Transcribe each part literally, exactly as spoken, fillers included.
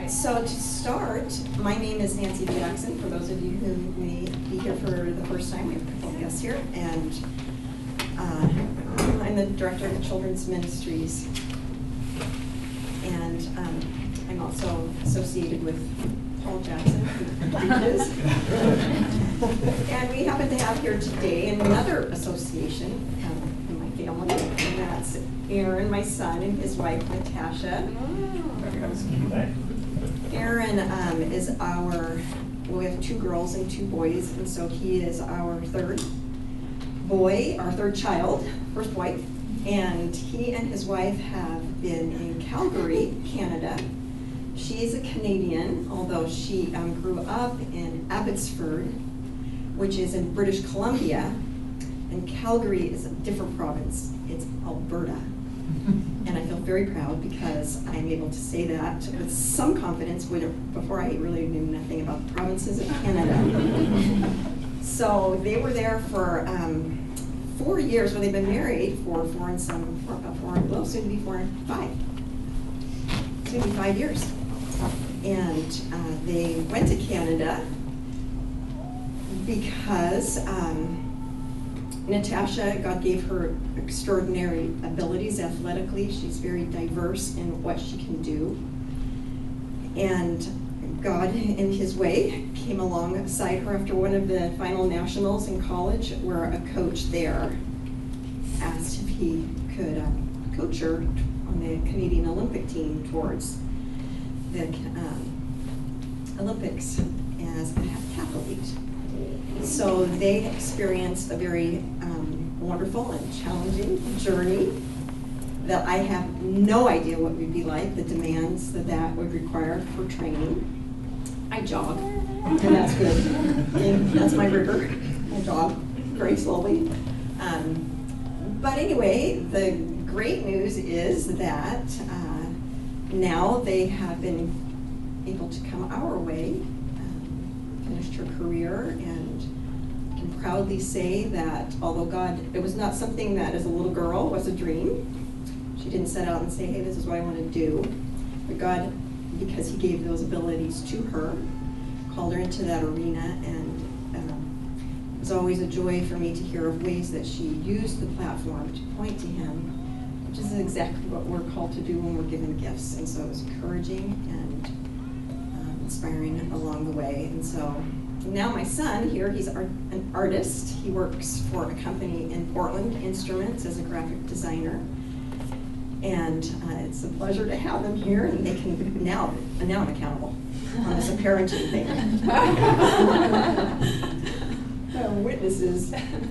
So to start, my name is Nancy Jackson, for those of you who may be here for the first time. We have a couple of guests here, and uh, I'm the director of Children's Ministries. And um, I'm also associated with Paul Jackson, who preaches. And we happen to have here today another association um, in my family, and that's Aaron, my son, and his wife, Natasha. Aaron um, is our, well, we have two girls and two boys, and so he is our third boy, our third child, first wife, and he and his wife have been in Calgary, Canada. She's a Canadian, although she um, grew up in Abbotsford, which is in British Columbia, and Calgary is a different province. It's Alberta. And I feel very proud because I'm able to say that with some confidence before I really knew nothing about the provinces of Canada. So they were there for um, four years, well, they've been married for four and some, for about four, well, soon to be four and five. Soon to be five years. And uh, they went to Canada because um, Natasha, God gave her extraordinary abilities athletically. She's very diverse in what she can do. And God, in his way, came alongside her after one of the final nationals in college, where a coach there asked if he could uh, coach her on the Canadian Olympic team towards the um, Olympics as a decathlete. So they experienced a very um, wonderful and challenging journey that I have no idea what would be like, the demands that that would require for training. I jog, and that's good. And that's my rigor. I jog very slowly. Um, but anyway, the great news is that uh, now they have been able to come our way, um, finished her career, and can proudly say that although God, it was not something that as a little girl was a dream. She didn't set out and say, hey, this is what I want to do. But God, because he gave those abilities to her, called her into that arena, and um, it was always a joy for me to hear of ways that she used the platform to point to him, which is exactly what we're called to do when we're given gifts. And so it was encouraging and um, inspiring along the way. And so now my son here, he's art, an artist. He works for a company in Portland Instruments as a graphic designer. And uh, it's a pleasure to have them here, and they can now, now I'm accountable on this parenting thing. uh, witnesses.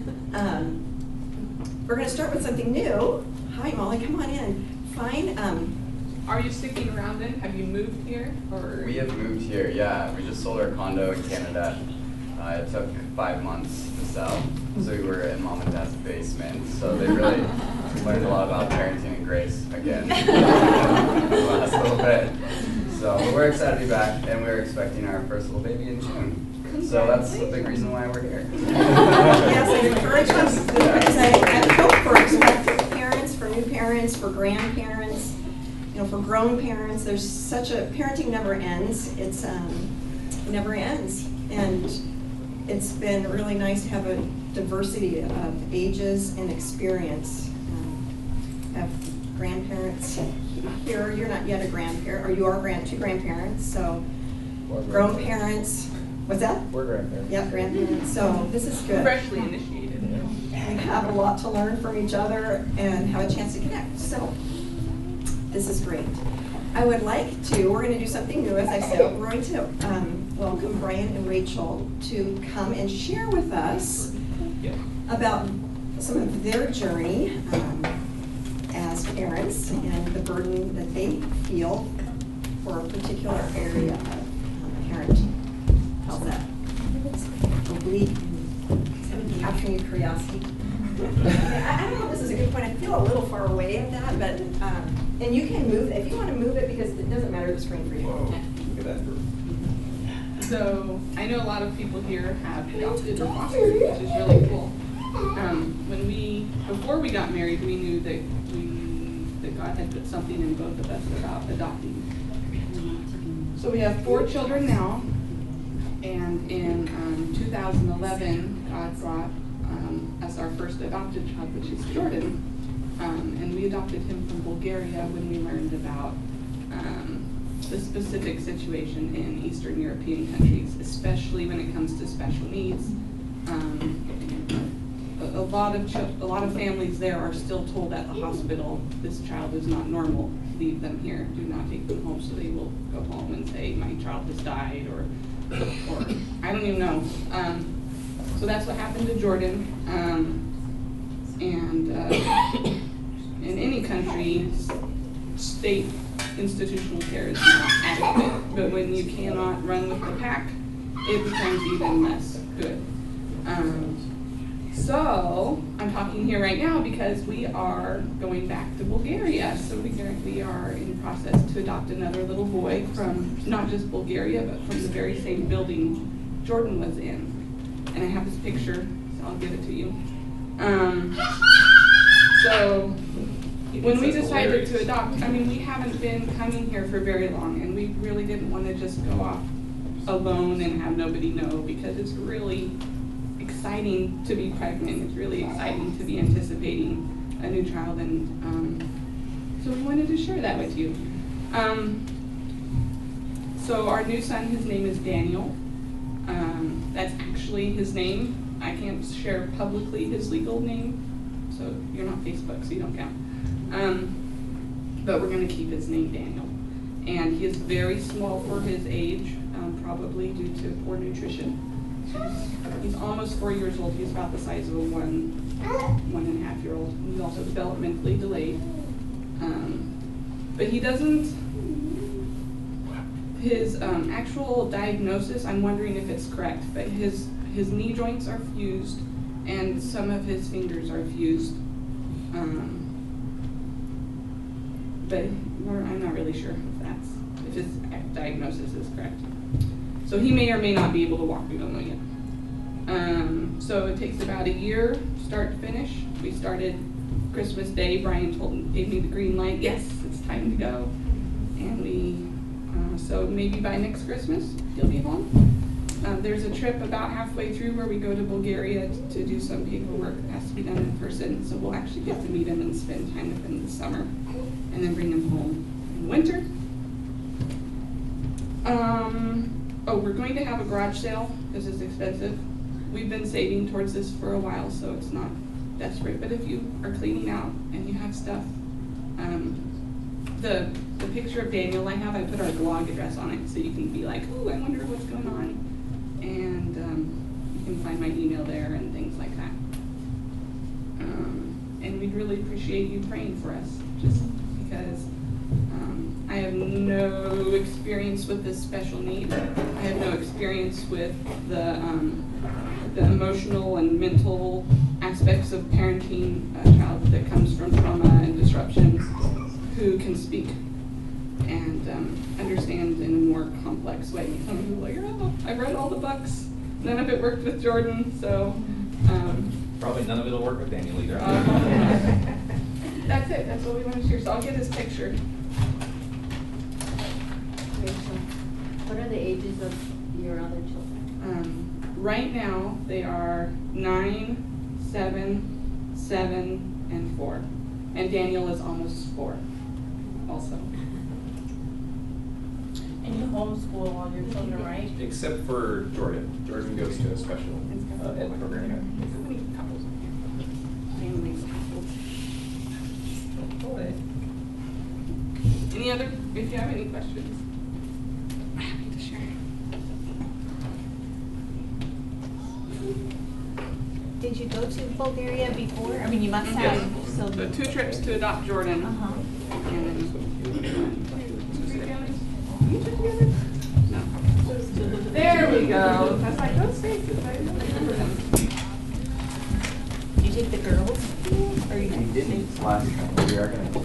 Um, we're going to start with something new. Hi, Molly, come on in. Fine. Um, Are you sticking around then? Have you moved here? Or? We have moved here, yeah. We just sold our condo in Canada. Uh, it took five months to sell. So we were in mom and dad's basement. So they really learned a lot about parenting and grace again the last little bit. So we're excited to be back, and we're expecting our first little baby in June. So that's a big reason why we're here. Yes, I encourage us. I, I hope for expectant parents, for new parents, for grandparents, you know, for grown parents. There's such a, parenting never ends. It's um, it never ends. And it's been really nice to have a diversity of ages and experience. Um, have grandparents here. You're not yet a grandparent, or you are grand, two grandparents. So grown parents. What's that? We're grandparents. Yep, grandparents. So this is good. Freshly initiated. We have a lot to learn from each other and have a chance to connect. So this is great. I would like to, we're going to do something new, as I said. We're going to um, welcome Brian and Rachel to come and share with us about some of their journey um, as parents and the burden that they feel for a particular area of um, parenting. How's that? Oblique and capturing your curiosity. I, I don't know if this is a good point. I feel a little far away of that, but um, and you can move if you want to move it, because it doesn't matter the screen for you. Whoa, look at that. So I know a lot of people here have adopted or fostered, which is really cool. Um, when we, before we got married, we knew that we that God had put something in both of us about adopting. So we have four children now, and in um, two thousand eleven, God brought um, us our first adopted child, which is Jordan. Um, and we adopted him from Bulgaria when we learned about um, the specific situation in Eastern European countries, especially when it comes to special needs. Um, a, a lot of ch- a lot of families there are still told at the hospital, this child is not normal, leave them here, do not take them home. So they will go home and say, my child has died, or, or I don't even know. Um, so that's what happened to Jordan. Um, and uh, in any country, state institutional care is not adequate, but when you cannot run with the pack, it becomes even less good. Um, so I'm talking here right now because we are going back to Bulgaria. So we are, we are in process to adopt another little boy from not just Bulgaria, but from the very same building Jordan was in. And I have this picture, so I'll give it to you. Um, so when we decided to adopt, I mean, we haven't been coming here for very long, and we really didn't want to just go off alone and have nobody know, because it's really exciting to be pregnant. It's really exciting to be anticipating a new child, and um, so we wanted to share that with you. Um, so our new son, his name is Daniel. Um, that's actually his name. I can't share publicly his legal name, so you're not Facebook, so you don't count. Um, but we're going to keep his name Daniel. And he is very small for his age, um, probably due to poor nutrition. He's, he's almost four years old. He's about the size of a one, one and a half year old. He's also developmentally delayed. Um, but he doesn't, his um, actual diagnosis, I'm wondering if it's correct, but his, his knee joints are fused and some of his fingers are fused. Um, but we're, I'm not really sure if that's, if his diagnosis is correct. So he may or may not be able to walk, we don't know yet. Um, so it takes about a year, start to finish. We started Christmas Day. Brian told, gave me the green light. Yes, it's time to go. And we, uh, so maybe by next Christmas, he'll be home. Uh, there's a trip about halfway through where we go to Bulgaria to, to do some paperwork that has to be done in person. So we'll actually get to meet him and spend time with him this summer, and then bring him home in winter. Um, oh, we're going to have a garage sale because it's expensive. We've been saving towards this for a while, so it's not desperate. But if you are cleaning out and you have stuff, um, the the picture of Daniel I have, I put our blog address on it, so you can be like, oh, I wonder what's going on. And um, you can find my email there and things like that. Um, and we'd really appreciate you praying for us, just because um, I have no experience with this special need. I have no experience with the, um, the emotional and mental aspects of parenting a child that comes from trauma and disruption, who can speak and um, understand in a more complex way. Some people are like, oh, I've read all the books. None of it worked with Jordan, so. Um, Probably none of it will work with Daniel either. uh, that's it, that's what we want to share. So I'll get his picture. What are the ages of your other children? Um, right now, they are nine, seven, seven, and four. And Daniel is almost four also. And you homeschool all your children, right? Except for Jordan. Jordan goes to a special uh, ed program. How many couples? Families, couples. Any other, if you have any questions, I'm happy to share. Did you go to Bulgaria before? I mean, you must Yes. have. So So two trips to adopt Jordan. Uh-huh. And then one, two, three families. You two together? No. There we go. I was like, those faces, I remember them. Did you take the girls? Or you We didn't last time, but we are gonna.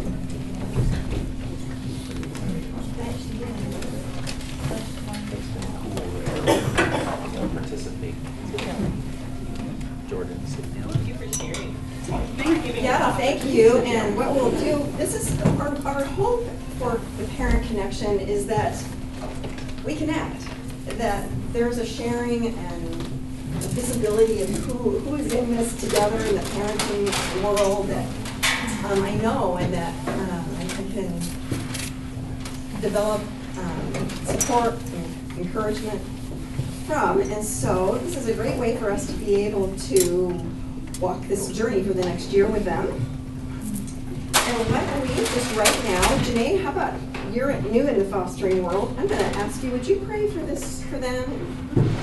Participate. Jordan, sit down. Thank you for sharing. Thank you. Yeah, thank you. And what we'll do, this is our, our hope for the Parent Connection is that we connect, that there's a sharing and a visibility of who, who is in this together in the parenting world that um, I know and that uh, I can develop um, support and encouragement from. And so this is a great way for us to be able to walk this journey for the next year with them. And why don't we just right now, Janae, how about, you're new in the fostering world. I'm going to ask you, would you pray for this, for them?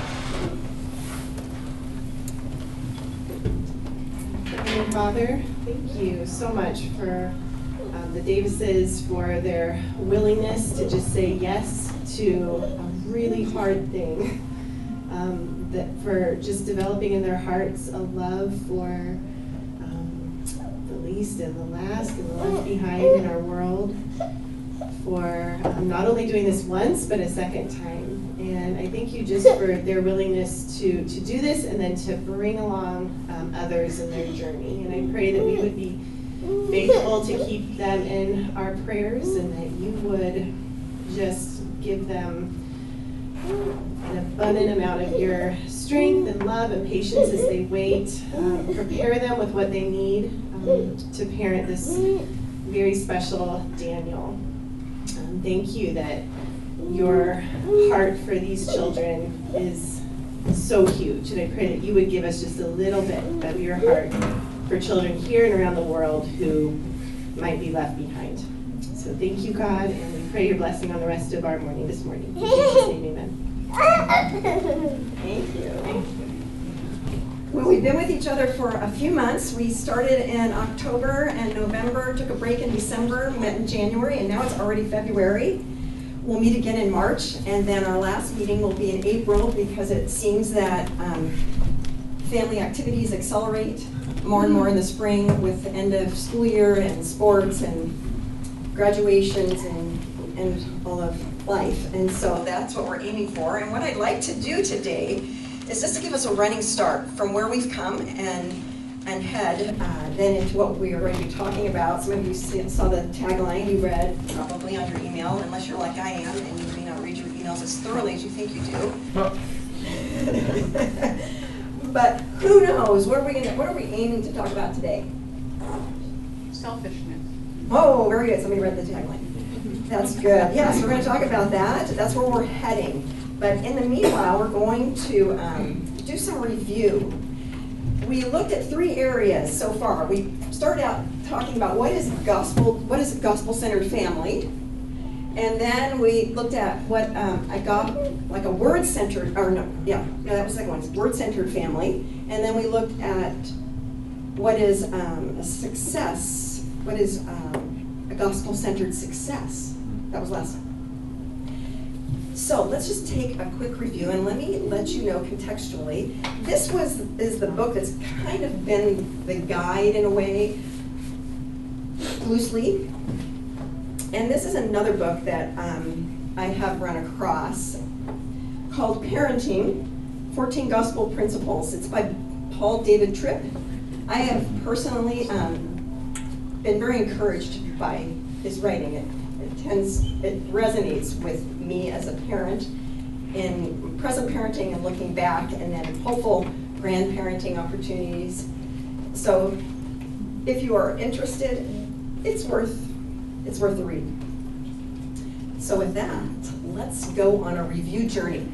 Heavenly Father, thank you so much for um, the Davises, for their willingness to just say yes to a really hard thing. Um, that for just developing in their hearts a love for um, the least and the last and the left behind in our world. For um, not only doing this once, but a second time. And I thank you just for their willingness to, to do this and then to bring along um, others in their journey. And I pray that we would be faithful to keep them in our prayers and that you would just give them an abundant amount of your strength and love and patience as they wait. Um, prepare them with what they need um, to parent this very special Daniel. Um, thank you that your heart for these children is so huge, and I pray that you would give us just a little bit of your heart for children here and around the world who might be left behind. So thank you, God, and we pray your blessing on the rest of our morning this morning. In Jesus' name, amen. Thank you. Well, we've been with each other for a few months. We started in October and November, took a break in December, met in January, and now it's already February. We'll meet again in March, and then our last meeting will be in April because it seems that um, family activities accelerate more and more in the spring with the end of school year and sports and graduations and, and all of life. And so that's what we're aiming for. And what I'd like to do today is just to give us a running start from where we've come and and head uh, then into what we are going to be talking about. Some of you see, saw the tagline you read probably on your email, unless you're like I am and you may not read your emails as thoroughly as you think you do. But who knows? What are we going to, what are we aiming to talk about today? Selfishness. Oh, very good. Somebody read the tagline. That's good. Yes, we're going to talk about that. That's where we're heading. But in the meanwhile, we're going to um, do some review. We looked at three areas so far. We started out talking about what is gospel, what is a gospel-centered family, and then we looked at what um, I got like a word-centered, or no, yeah, no, that was the second one, word-centered family, and then we looked at what is um, a success, what is um, a gospel-centered success. That was last time. So let's just take a quick review and let me let you know contextually. This was is the book that's kind of been the guide in a way, loosely. And this is another book that um, I have run across called Parenting, fourteen Gospel Principles. It's by Paul David Tripp. I have personally um, been very encouraged by his writing. It, it tends, it resonates with me as a parent in present parenting and looking back, and then hopeful grandparenting opportunities. So if you are interested, it's worth it's worth the read. So with that, let's go on a review journey.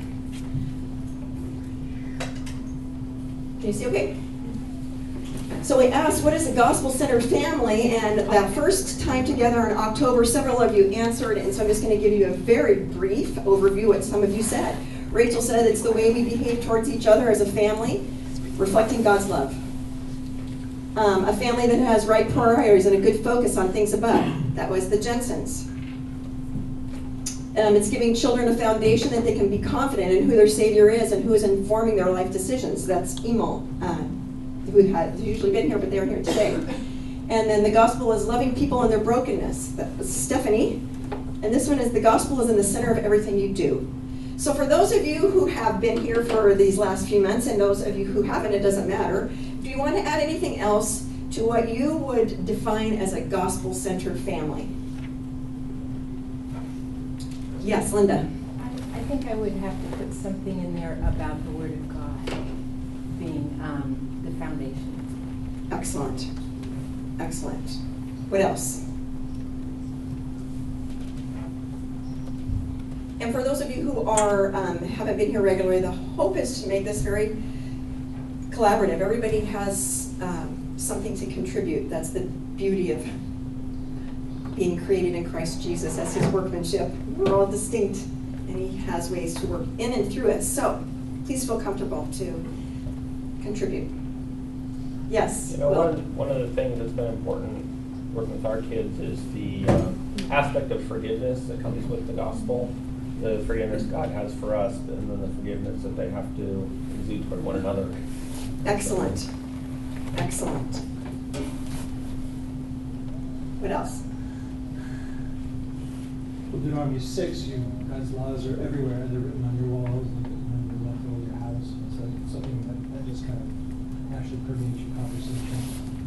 Can you see okay? So we asked, what is a gospel-centered family? And that first time together in October, several of you answered, and so I'm just going to give you a very brief overview of what some of you said. Rachel said it's the way we behave towards each other as a family, reflecting God's love. Um, a family that has right priorities and a good focus on things above. That was the Jensens. Um, it's giving children a foundation that they can be confident in who their Savior is and who is informing their life decisions. That's Emil. Uh, who has usually been here, but they're here today. And then the gospel is loving people in their brokenness. That was Stephanie. And this one is the gospel is in the center of everything you do. So for those of you who have been here for these last few months, and those of you who haven't, it doesn't matter, do you want to add anything else to what you would define as a gospel-centered family? Yes, Linda. I, I think I would have to put something in there about the Word of God being um, the foundation. Excellent. Excellent. What else? And for those of you who are um, haven't been here regularly, the hope is to make this very collaborative. Everybody has um, something to contribute. That's the beauty of being created in Christ Jesus as his workmanship. We're all distinct, and he has ways to work in and through it. So please feel comfortable to contribute. Yes? You know, Will? one, one of the things that's been important working with our kids is the uh, aspect of forgiveness that comes with the gospel. The forgiveness God has for us, and then the forgiveness that they have to exude toward one another. Excellent. Excellent. What else? Well, Deuteronomy six, you, God's laws are everywhere. They're written on your walls, and on your left over your house. It's like something that, that just kind of naturally permeates your conversation.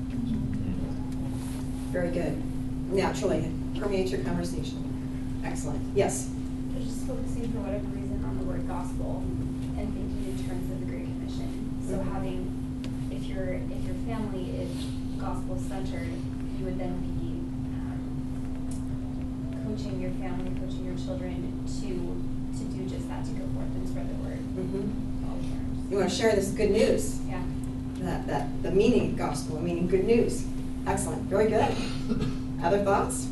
Very good. Naturally, permeates your conversation. Excellent. Yes? They're just focusing for whatever reason on the word gospel and thinking in terms of the Great Commission. So Mhm. having, if your if your family is gospel centered, you would then be um, coaching your family, coaching your children to to do just that, to go forth and spread the word. Mm-hmm. All terms. You want to share this good news? Yeah. That, that the meaning of gospel, meaning good news. Excellent. Very good. Other thoughts?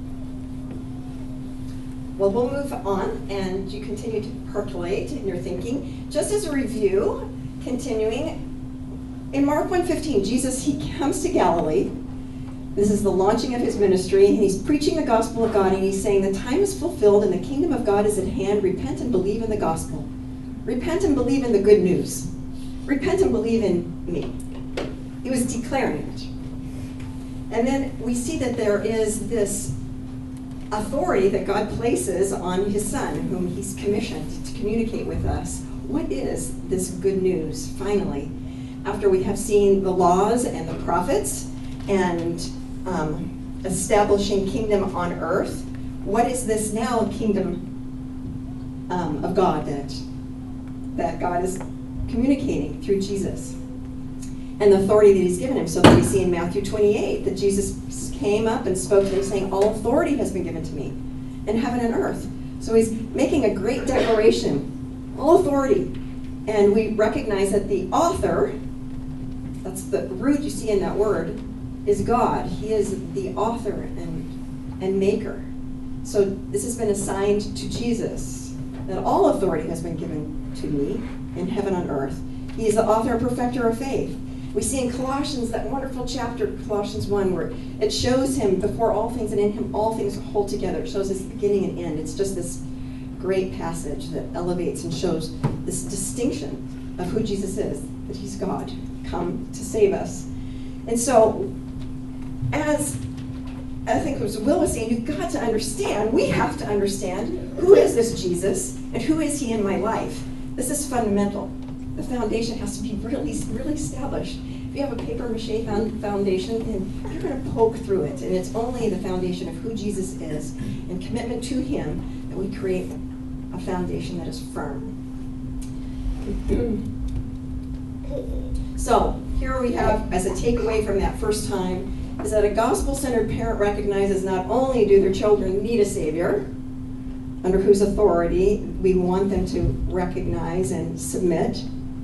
Well, we'll move on, and you continue to percolate in your thinking. Just as a review, continuing, in Mark one fifteen, Jesus, he comes to Galilee. This is the launching of his ministry, and he's preaching the gospel of God, and he's saying, the time is fulfilled, and the kingdom of God is at hand. Repent and believe in the gospel. Repent and believe in the good news. Repent and believe in me. He was declaring it. And then we see that there is this authority that God places on his son, whom he's commissioned to communicate with us. What is this good news, finally? After we have seen the laws and the prophets and um, establishing kingdom on earth, what is this now kingdom um, of God that, that God is communicating through Jesus? And the authority that he's given him. So that we see in Matthew twenty-eight that Jesus came up and spoke to him saying, all authority has been given to me in heaven and earth. So he's making a great declaration, all authority. And we recognize that the author, that's the root you see in that word, is God. He is the author and, and maker. So this has been assigned to Jesus, that all authority has been given to me in heaven and earth. He is the author and perfecter of faith. We see in Colossians, that wonderful chapter, Colossians one, where it shows him before all things, and in him all things hold together. It shows his beginning and end. It's just this great passage that elevates and shows this distinction of who Jesus is, that he's God, come to save us. And so, as I think it was Will was saying, you've got to understand, we have to understand, who is this Jesus, and who is he in my life? This is fundamental. The foundation has to be really, really established. If you have a paper mache foundation, then you're going to poke through it. And it's only the foundation of who Jesus is and commitment to him that we create a foundation that is firm. So here we have, as a takeaway from that first time, is that a gospel-centered parent recognizes not only do their children need a Savior, under whose authority we want them to recognize and submit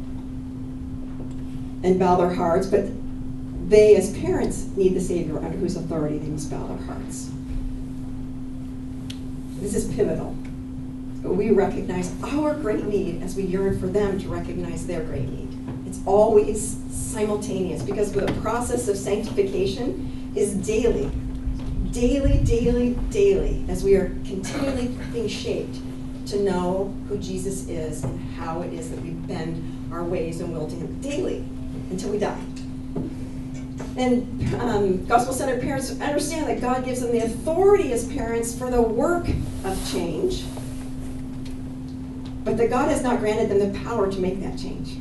and bow their hearts, but they as parents need the Savior under whose authority they must bow their hearts. This is pivotal. We recognize our great need as we yearn for them to recognize their great need. It's always simultaneous because the process of sanctification is daily, daily, daily, daily, as we are continually being shaped to know who Jesus is and how it is that we bend our ways and will to him daily until we die. And um, gospel-centered parents understand that God gives them the authority as parents for the work of change, but that God has not granted them the power to make that change.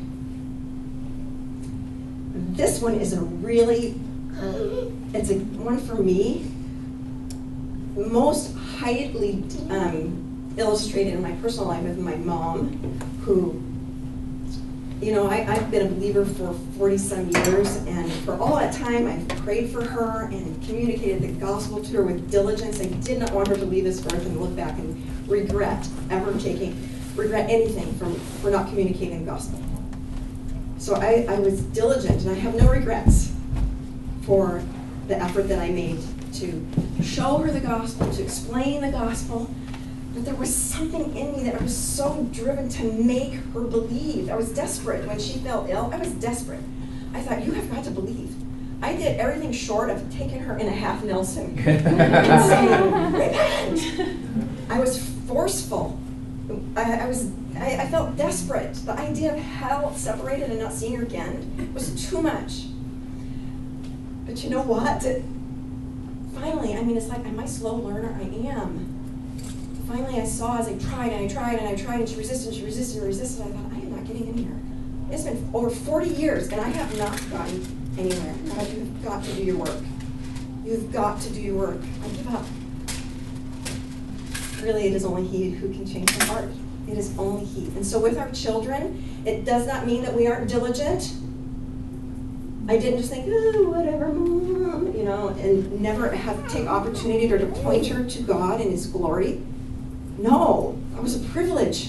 This one is a really, it's a one for me, most highly um, illustrated in my personal life with my mom, who, you know, I, I've been a believer for forty-some years, and for all that time, I've prayed for her and communicated the gospel to her with diligence. I did not want her to leave this earth and look back and regret ever taking, regret anything from, for not communicating the gospel. So I, I was diligent, and I have no regrets for the effort that I made to show her the gospel, to explain the gospel. But there was something in me that I was so driven to make her believe. I was desperate. When she fell ill, I was desperate. I thought, you have got to believe. I did everything short of taking her in a half Nelson and saying, repent. I was forceful. I, I was. I, I felt desperate. The idea of hell separated and not seeing her again was too much. But you know what? Finally, I mean, it's like, am I a slow learner? I am. Finally, I saw as I tried and I tried and I tried and she resisted and she resisted and resisted. I thought, I am not getting anywhere. It's been over forty years and I have not gotten anywhere. God, you've got to do your work. You've got to do your work. I give up. Really, it is only He who can change the heart. It is only He. And so with our children, it does not mean that we aren't diligent. I didn't just think, oh, whatever, Mom, you know, and never have take opportunity to point her to God and His glory. No, that was a privilege.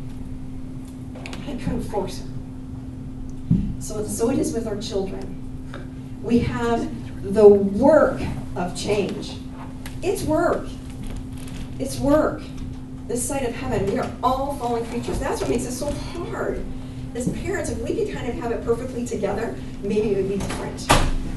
I couldn't force her. So, so it is with our children. We have the work of change. It's work. It's work. This side of heaven, we are all fallen creatures. That's what makes it so hard. As parents, if we could kind of have it perfectly together, maybe it would be different.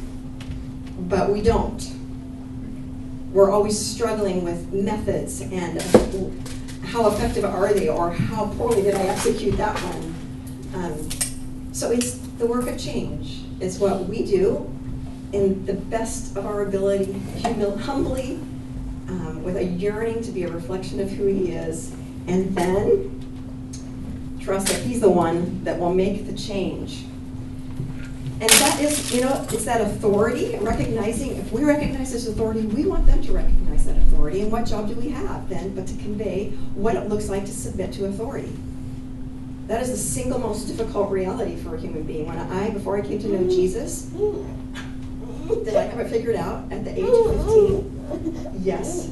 But we don't. We're always struggling with methods and how effective are they, or how poorly did I execute that one. Um, so it's the work of change. It's what we do in the best of our ability, humil- humbly, um, with a yearning to be a reflection of who He is, and then trust that He's the one that will make the change. And that is, you know, it's that authority, recognizing, if we recognize this authority, we want them to recognize that authority. And what job do we have then but to convey what it looks like to submit to authority? That is the single most difficult reality for a human being. When I, before I came to know Jesus, did I have it figured out at the age of fifteen? Yes.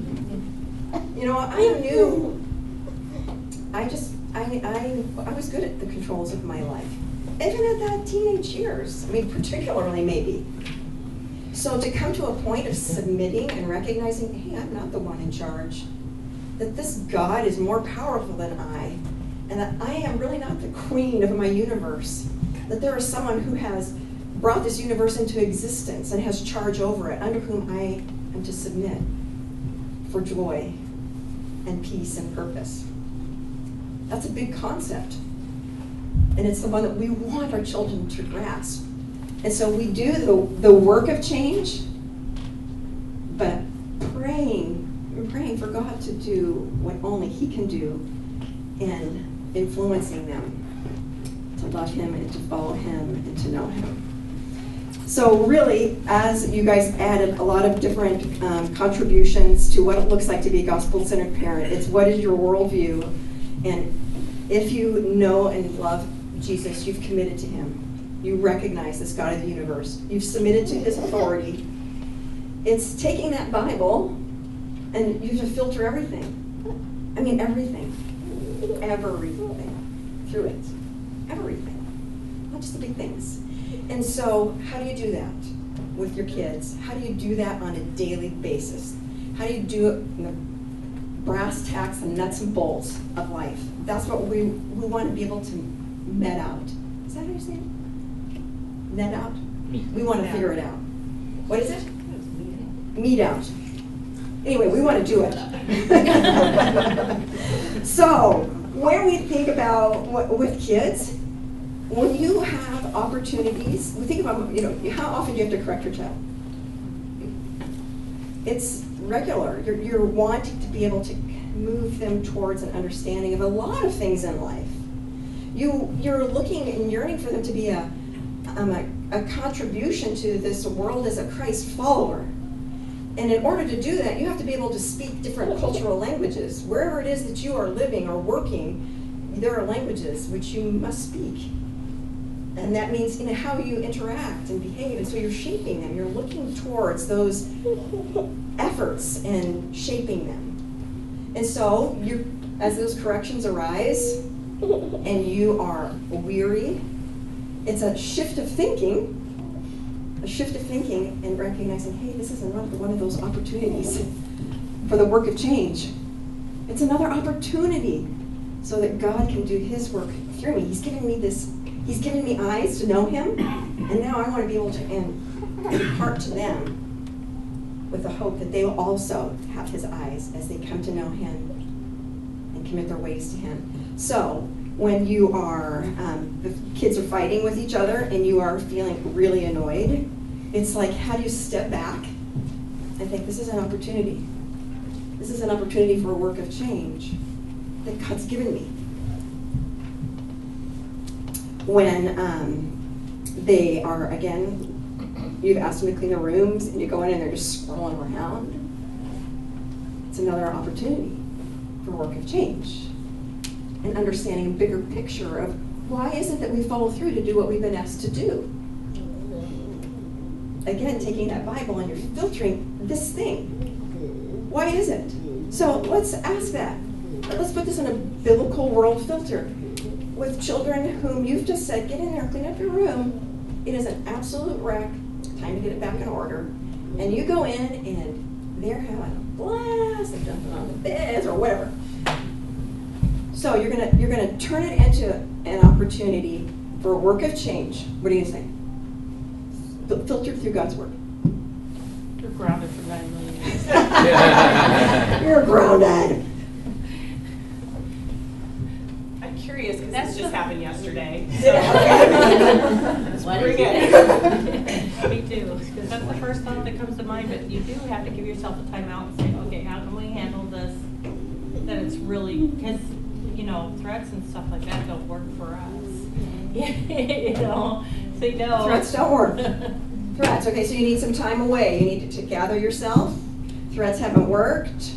You know, I knew, I just, I, I, I was good at the controls of my life. Even at that teenage years, I mean, particularly maybe. So to come to a point of submitting and recognizing, hey, I'm not the one in charge, that this God is more powerful than I, and that I am really not the queen of my universe, that there is someone who has brought this universe into existence and has charge over it, under whom I am to submit for joy and peace and purpose. That's a big concept. And it's the one that we want our children to grasp. And so we do the, the work of change, but praying, we're praying for God to do what only He can do in influencing them to love Him and to follow Him and to know Him. So really, as you guys added a lot of different um, contributions to what it looks like to be a gospel-centered parent, it's what is your worldview, and if you know and love Jesus, you've committed to Him. You recognize this God of the universe. You've submitted to His authority. It's taking that Bible, and you have to filter everything. I mean, everything. Everything. Through it. Everything. Not just the big things. And so, how do you do that with your kids? How do you do that on a daily basis? How do you do it in the brass tacks and nuts and bolts of life? That's what we we want to be able to met out. Is that how you say it? Net out? We want to figure it out. What is it? Meet out. Anyway, we want to do it. So, when we think about what, with kids, when you have opportunities, we think about, you know, how often do you have to correct your child? It's regular. You're, you're wanting to be able to move them towards an understanding of a lot of things in life. You, you're looking and yearning for them to be a, um, a, a contribution to this world as a Christ follower. And in order to do that, you have to be able to speak different cultural languages. Wherever it is that you are living or working, there are languages which you must speak. And that means, you know, how you interact and behave. And so you're shaping them. You're looking towards those efforts and shaping them. And so you, as those corrections arise and you are weary, it's a shift of thinking, a shift of thinking and recognizing, hey, this is another one of those opportunities for the work of change. It's another opportunity so that God can do his work through me. He's given me this, he's given me eyes to know him, and now I want to be able to impart to them with the hope that they will also have his eyes as they come to know him and commit their ways to him. So when you are, um, the kids are fighting with each other and you are feeling really annoyed, it's like, how do you step back and think, this is an opportunity. This is an opportunity for a work of change that God's given me. When um, they are, again, you've asked them to clean their rooms and you go in and they're just scrolling around, it's another opportunity for work of change. And understanding a bigger picture of why is it that we follow through to do what we've been asked to do? Again, taking that Bible and you're filtering this thing. Why is it? So let's ask that. Let's put this in a biblical world filter. With children whom you've just said, get in there, clean up your room. It is an absolute wreck. Time to get it back in order. And you go in and they're having a blast. They're jumping on the beds or whatever. So you're gonna you're gonna turn it into an opportunity for a work of change. What do you say? Fil- Filtered through God's word. You're grounded for nine million years. You're grounded. I'm curious, because this just happened yesterday. What Bring is it. Me too, because that's the first thought that comes to mind, but you do have to give yourself a timeout and say, okay, how can we handle this? That it's really, because, you know, threats and stuff like that don't work for us. You know, say no. Threats don't work. Threats. Okay, so you need some time away. You need to gather yourself. Threats haven't worked.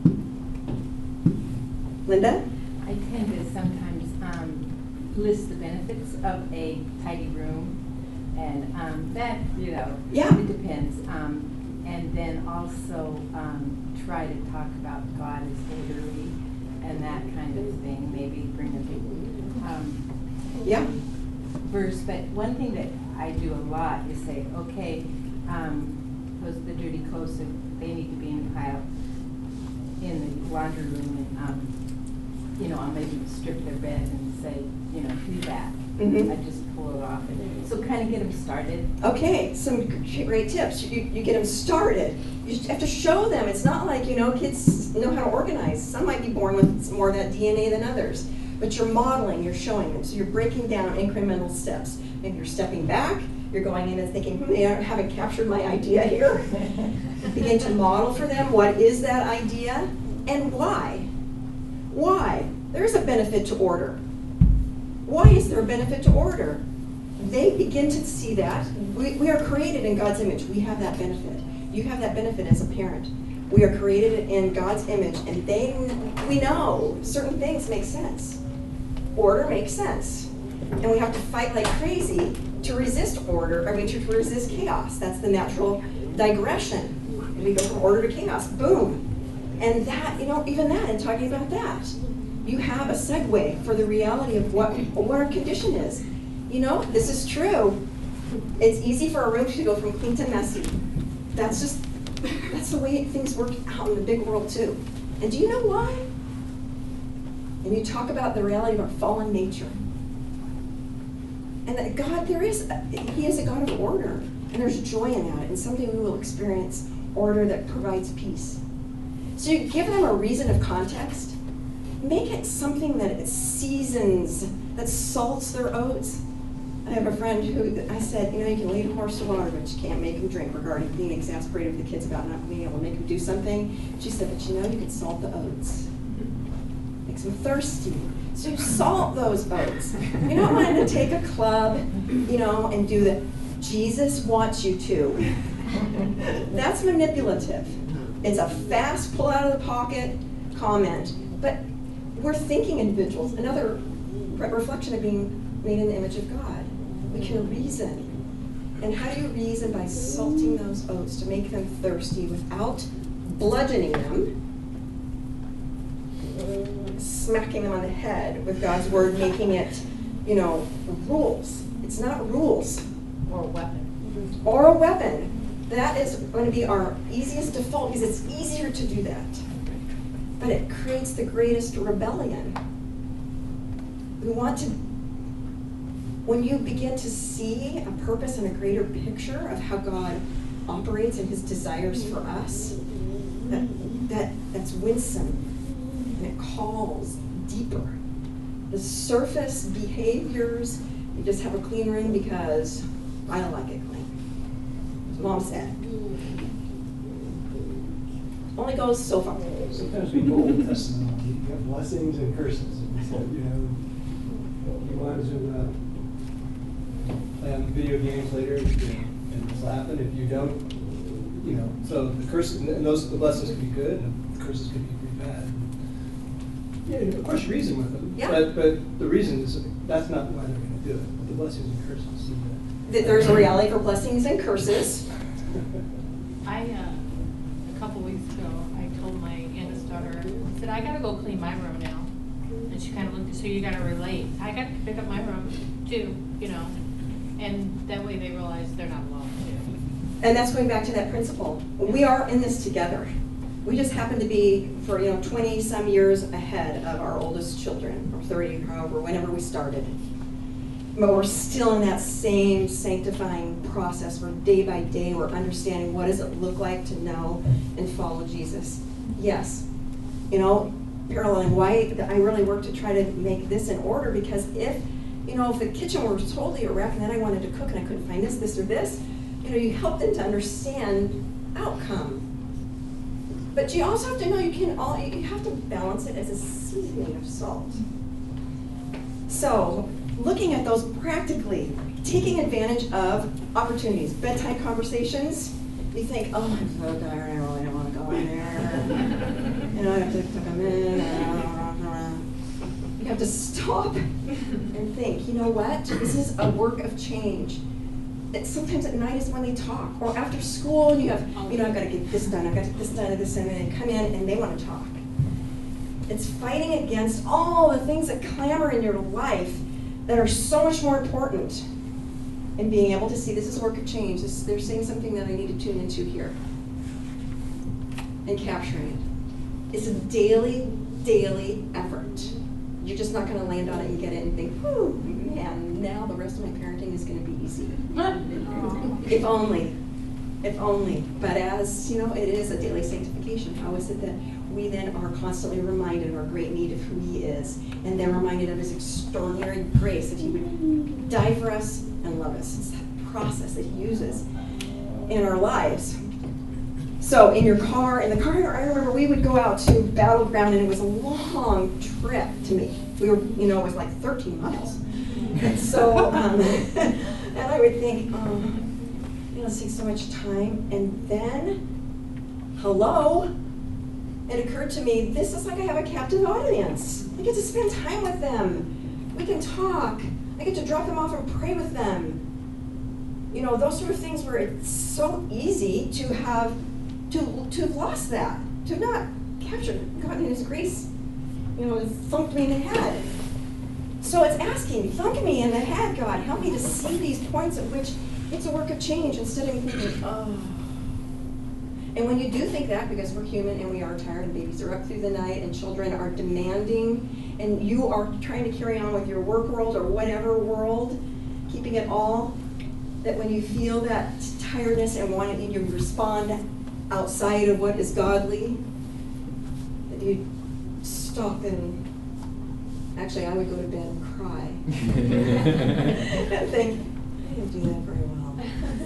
Linda? I tend to sometimes um, list the benefits of a tidy room, and um, that, you know, Yeah. it depends. Um, and then also um, try to talk about God as orderly and that kind of thing. Maybe bring a big um, Yeah. verse. But one thing that I do a lot is say, okay, um, those the dirty clothes, they need to be in a pile in the laundry room, and um, you know, I'll maybe strip their bed and say, you know, do that. Mhm. I just pull it off. And so kind of get them started. Okay, some great tips. You, you get them started. You have to show them. It's not like, you know, kids know how to organize. Some might be born with more of that D N A than others. But you're modeling, you're showing them. So you're breaking down incremental steps. Maybe you're stepping back. You're going in and thinking, hmm, they haven't captured my idea here. Begin to model for them what is that idea and why. Why? There's a benefit to order. Why is there a benefit to order? They begin to see that. We, we are created in God's image. We have that benefit. You have that benefit as a parent. We are created in God's image, and they, we know certain things make sense. Order makes sense. And we have to fight like crazy to resist order, I mean to resist chaos. That's the natural digression. And we go from order to chaos, boom. And that, you know, even that, and talking about that, you have a segue for the reality of what, what our condition is. You know, this is true. It's easy for a room to go from clean to messy. That's just, that's the way things work out in the big world too. And do you know why? And you talk about the reality of our fallen nature. And that God, there is, a, He is a God of order. And there's joy in that. And someday we will experience order that provides peace. So you give them a reason of context. Make it something that it seasons, that salts their oats. I have a friend who, I said, you know, you can lead a horse to water, but you can't make him drink, regarding being exasperated with the kids about not being able to make him do something. She said, but you know, you can salt the oats. Makes them thirsty. So you salt those oats. You're not wanting to take a club, you know, and do that. Jesus wants you to. That's manipulative. It's a fast pull out of the pocket comment. But we're thinking individuals. Another re- reflection of being made in the image of God. We can reason. And how do you reason? By salting those oats to make them thirsty without bludgeoning them, smacking them on the head with God's word, making it, you know, rules. It's not rules. Or a weapon. Or a weapon. That is going to be our easiest default because it's easier to do that. But it creates the greatest rebellion. We want to, when you begin to see a purpose and a greater picture of how God operates and his desires for us, that, that that's winsome and it calls deeper. The surface behaviors, you just have a clean room because I don't like it clean. Mom said. Only goes so far. Sometimes we go Old Testament, you have blessings and curses. And he said, you know, you want to uh, play on video games later and it's laughing. If you don't, you know, so the curses, and those the blessings can be good, and the curses can be pretty bad. Yeah, of course you reason with them, Yeah. but but the reason is that's not why they're going to do it. But the blessings and curses. That there's a reality for blessings and curses. I, uh, a couple weeks ago, I told my youngest daughter, I said, I gotta go clean my room now. And she kind of looked, so you gotta relate. I gotta pick up my room too, you know. And that way they realize they're not alone too. And that's going back to that principle. We are in this together. We just happen to be, for you know, twenty some years ahead of our oldest children, or thirty, however, whenever we started. But we're still in that same sanctifying process where day by day we're understanding what does it look like to know and follow Jesus. Yes, you know, paralleling why I really work to try to make this in order, because if, you know, if the kitchen were totally a wreck and then I wanted to cook and I couldn't find this, this, or this, you know, you help them to understand outcome. But you also have to know you can all, you have to balance it as a seasoning of salt. So, looking at those practically, taking advantage of opportunities, bedtime conversations, you think, oh, I'm so tired, I really don't want to go in there. You know, I have to tuck them in. You have to stop and think, you know what? This is a work of change. That sometimes at night is when they talk, or after school, you have, you know, I've got to get this done, I've got to get this done, and this, and then they come in and they want to talk. It's fighting against all the things that clamor in your life that are so much more important, and being able to see this is a work of change. This, they're saying something that I need to tune into here, and capturing it. It's a daily, daily effort. You're just not going to land on it and get it and think, whew, man, now the rest of my parenting is going to be easy. If only. If only. But as, you know, it is a daily sanctification. How is it that we then are constantly reminded of our great need of who he is, and then reminded of his extraordinary grace, that he would die for us and love us. It's that process that he uses in our lives. So in your car, in the car, I remember we would go out to Battleground, and it was a long trip to me. We were, you know, it was like thirteen miles. And so, um, and I would think, oh, you know, this takes so much time. And then, hello, it occurred to me, this is like I have a captive audience. I get to spend time with them. We can talk. I get to drop them off and pray with them. You know, those sort of things where it's so easy to have to to have lost that, to have not captured God in his grace, you know, thumped me in the head. So it's asking, thunk me in the head, God, help me to see these points at which it's a work of change, instead of thinking, oh. And when you do think that, because we're human and we are tired and babies are up through the night and children are demanding and you are trying to carry on with your work world or whatever world, keeping it all, that when you feel that tiredness and wanting you respond outside of what is godly, that you stop and, actually I would go to bed and cry and think, I didn't do that very well.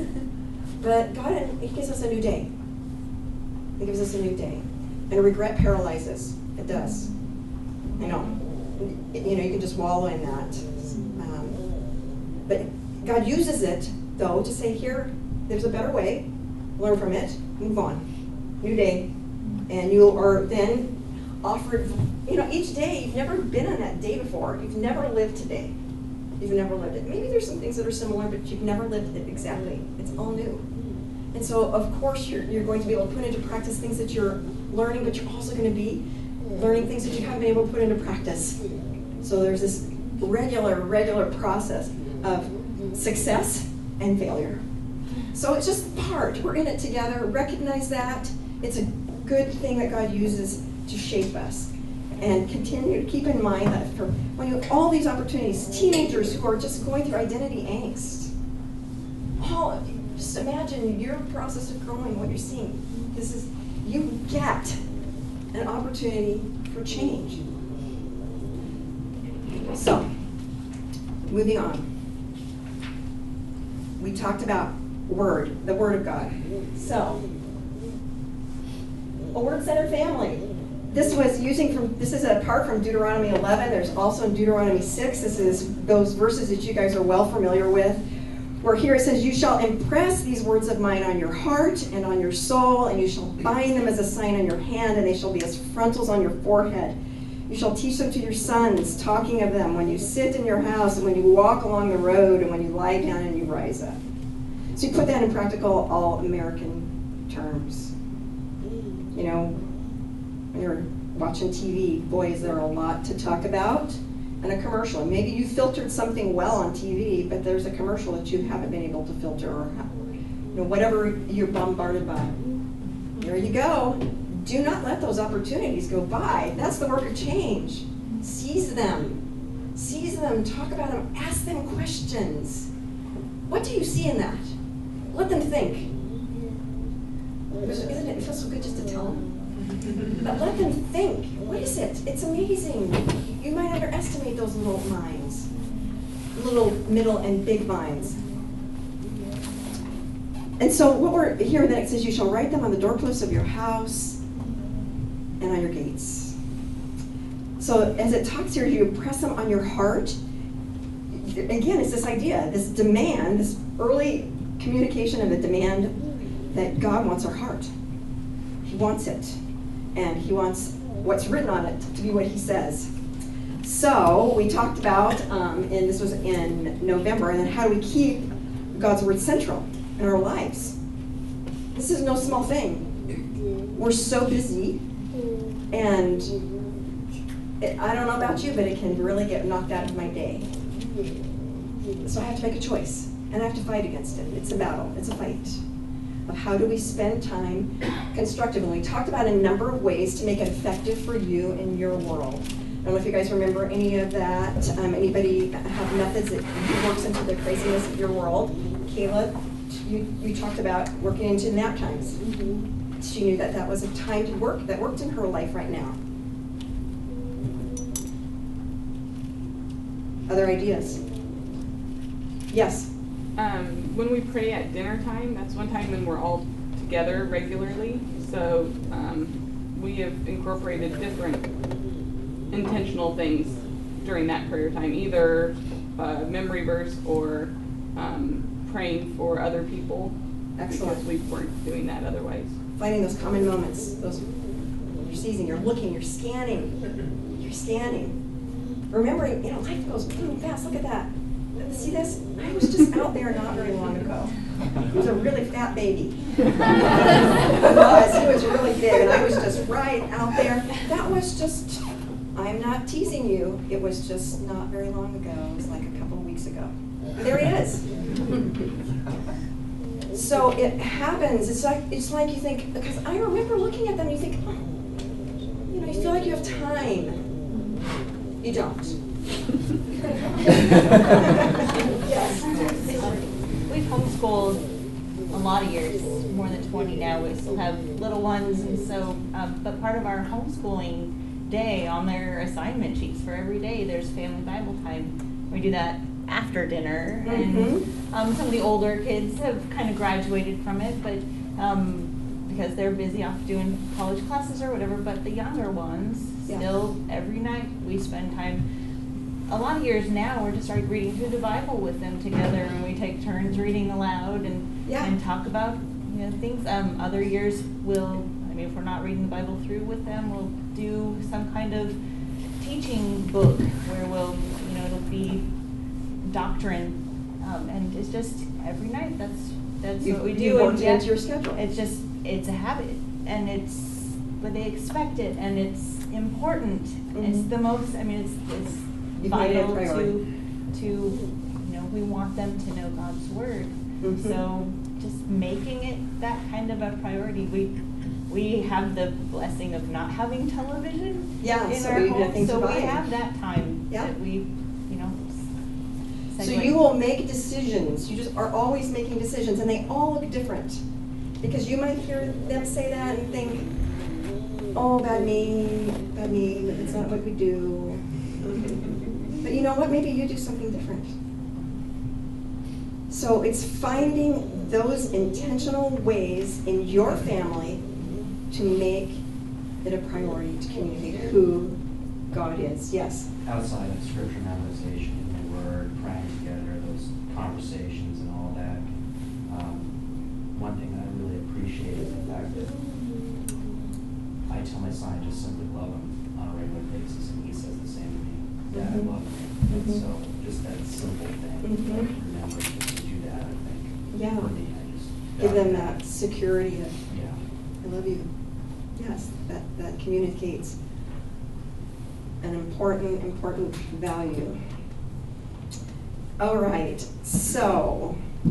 But God, he gives us a new day. He gives us a new day. And regret paralyzes. It does. I know. You know, you can just wallow in that. Um, but God uses it, though, to say, here, there's a better way. learn from it, move on, new day. And you are then offered, you know, each day, you've never been on that day before. You've never lived today. You've never lived it. Maybe there's some things that are similar, but you've never lived it exactly. It's all new. And so, of course, you're, you're going to be able to put into practice things that you're learning, but you're also going to be learning things that you haven't been able to put into practice. So there's this regular, regular process of success and failure. So it's just part. We're in it together. Recognize that. It's a good thing that God uses to shape us. And continue to keep in mind that for when you have all these opportunities, teenagers who are just going through identity angst, all of you, just imagine your process of growing, what you're seeing. This is, you get an opportunity for change. So, moving on. We talked about Word, the Word of God. So, a Word-centered family. This was using from, this is a part from Deuteronomy eleven. There's also in Deuteronomy six. This is those verses that you guys are well familiar with. Where here it says, you shall impress these words of mine on your heart and on your soul, and you shall bind them as a sign on your hand, and they shall be as frontals on your forehead. You shall teach them to your sons, talking of them when you sit in your house, and when you walk along the road, and when you lie down and you rise up. So you put that in practical, all-American terms. You know, when you're watching T V, boy, is there a lot to talk about. And a commercial. Maybe you filtered something well on T V, but there's a commercial that you haven't been able to filter, or you know, whatever you're bombarded by. There you go. Do not let those opportunities go by. That's the work of change. Seize them. Seize them. Talk about them. Ask them questions. What do you see in that? Let them think. Isn't it? It feels so good just to tell them. But let them think. What is it? It's amazing. You might underestimate those little minds. Little, middle, and big minds. And so what we're here then it says, you shall write them on the doorposts of your house and on your gates. So as it talks here, you press them on your heart. Again, it's this idea, this demand, this early communication of a demand that God wants our heart. He wants it. And he wants what's written on it to be what he says. So we talked about, um, and this was in November, and then how do we keep God's word central in our lives? This is no small thing. We're so busy, and it, I don't know about you, but it can really get knocked out of my day. So I have to make a choice, and I have to fight against it. It's a battle. It's a fight. Of how do we spend time constructively. We talked about a number of ways to make it effective for you in your world. I don't know if you guys remember any of that. Um, anybody have methods that works into the craziness of your world? Kayla, you, you talked about working into nap times. Mm-hmm. She knew that that was a time to work that worked in her life right now. Other ideas? Yes? Um, when we pray at dinner time, that's one time when we're all together regularly. So um, we have incorporated different intentional things during that prayer time, either uh, memory verse or um, praying for other people. Excellent. Because we weren't doing that otherwise. Finding those common moments, those you're seizing, you're looking, you're scanning, you're scanning. Remembering, you know, life goes boom fast. Look at that. See this? I was just out there not very long ago. He was a really fat baby. He was. He was really big, and I was just right out there. That was just, I'm not teasing you. It was just not very long ago. It was like a couple of weeks ago. There he is. So it happens. It's like it's like you think, because I remember looking at them, you think, oh, you know, you feel like you have time. You don't. Yes. We've homeschooled a lot of years, more than twenty now. We still have little ones, and so, um, but part of our homeschooling day, on their assignment sheets for every day, there's family Bible time. We do that after dinner, Mm-hmm. and um, some of the older kids have kind of graduated from it, but um, because they're busy off doing college classes or whatever, but the younger ones, Yeah. still every night we spend time. A lot of years now, we're just started reading through the Bible with them together, and we take turns reading aloud and Yeah. and talk about you know, things. Um, other years we'll, I mean, if we're not reading the Bible through with them, we'll do some kind of teaching book where we'll, you know, it'll be doctrine. Um, and it's just every night, that's, that's You- what we you do. work And it yeah, into your schedule. It's just, it's a habit, and it's, but they expect it, and it's important. It's Mhm. the most, I mean, it's, it's You've made it a vital priority. to, to, you know, we want them to know God's word. Mhm. So just making it that kind of a priority. We, we have the blessing of not having television Yeah, in so our we have home, things so to we buy. have that time Yeah. that we, you know. s- So segue. you will make decisions, you just are always making decisions, and they all look different. Because you might hear them say that and think, oh, bad me, bad me, but it's not what we do. But you know what, maybe you do something different. So it's finding those intentional ways in your family to make it a priority to communicate who God is. Yes? Outside of scripture memorization and the word, praying together, those conversations and all that, um, one thing that I really appreciate is the fact that I tell my son I just simply love him on a regular basis, and he says the same to me. Dad, I Mhm. love him. And Mhm. so just that simple thing, Mhm. like remember just to do that, I think. Yeah. For me, I just Give them value that security of, Yeah. I love you. Yes, that, that communicates an important, important value. All right, so,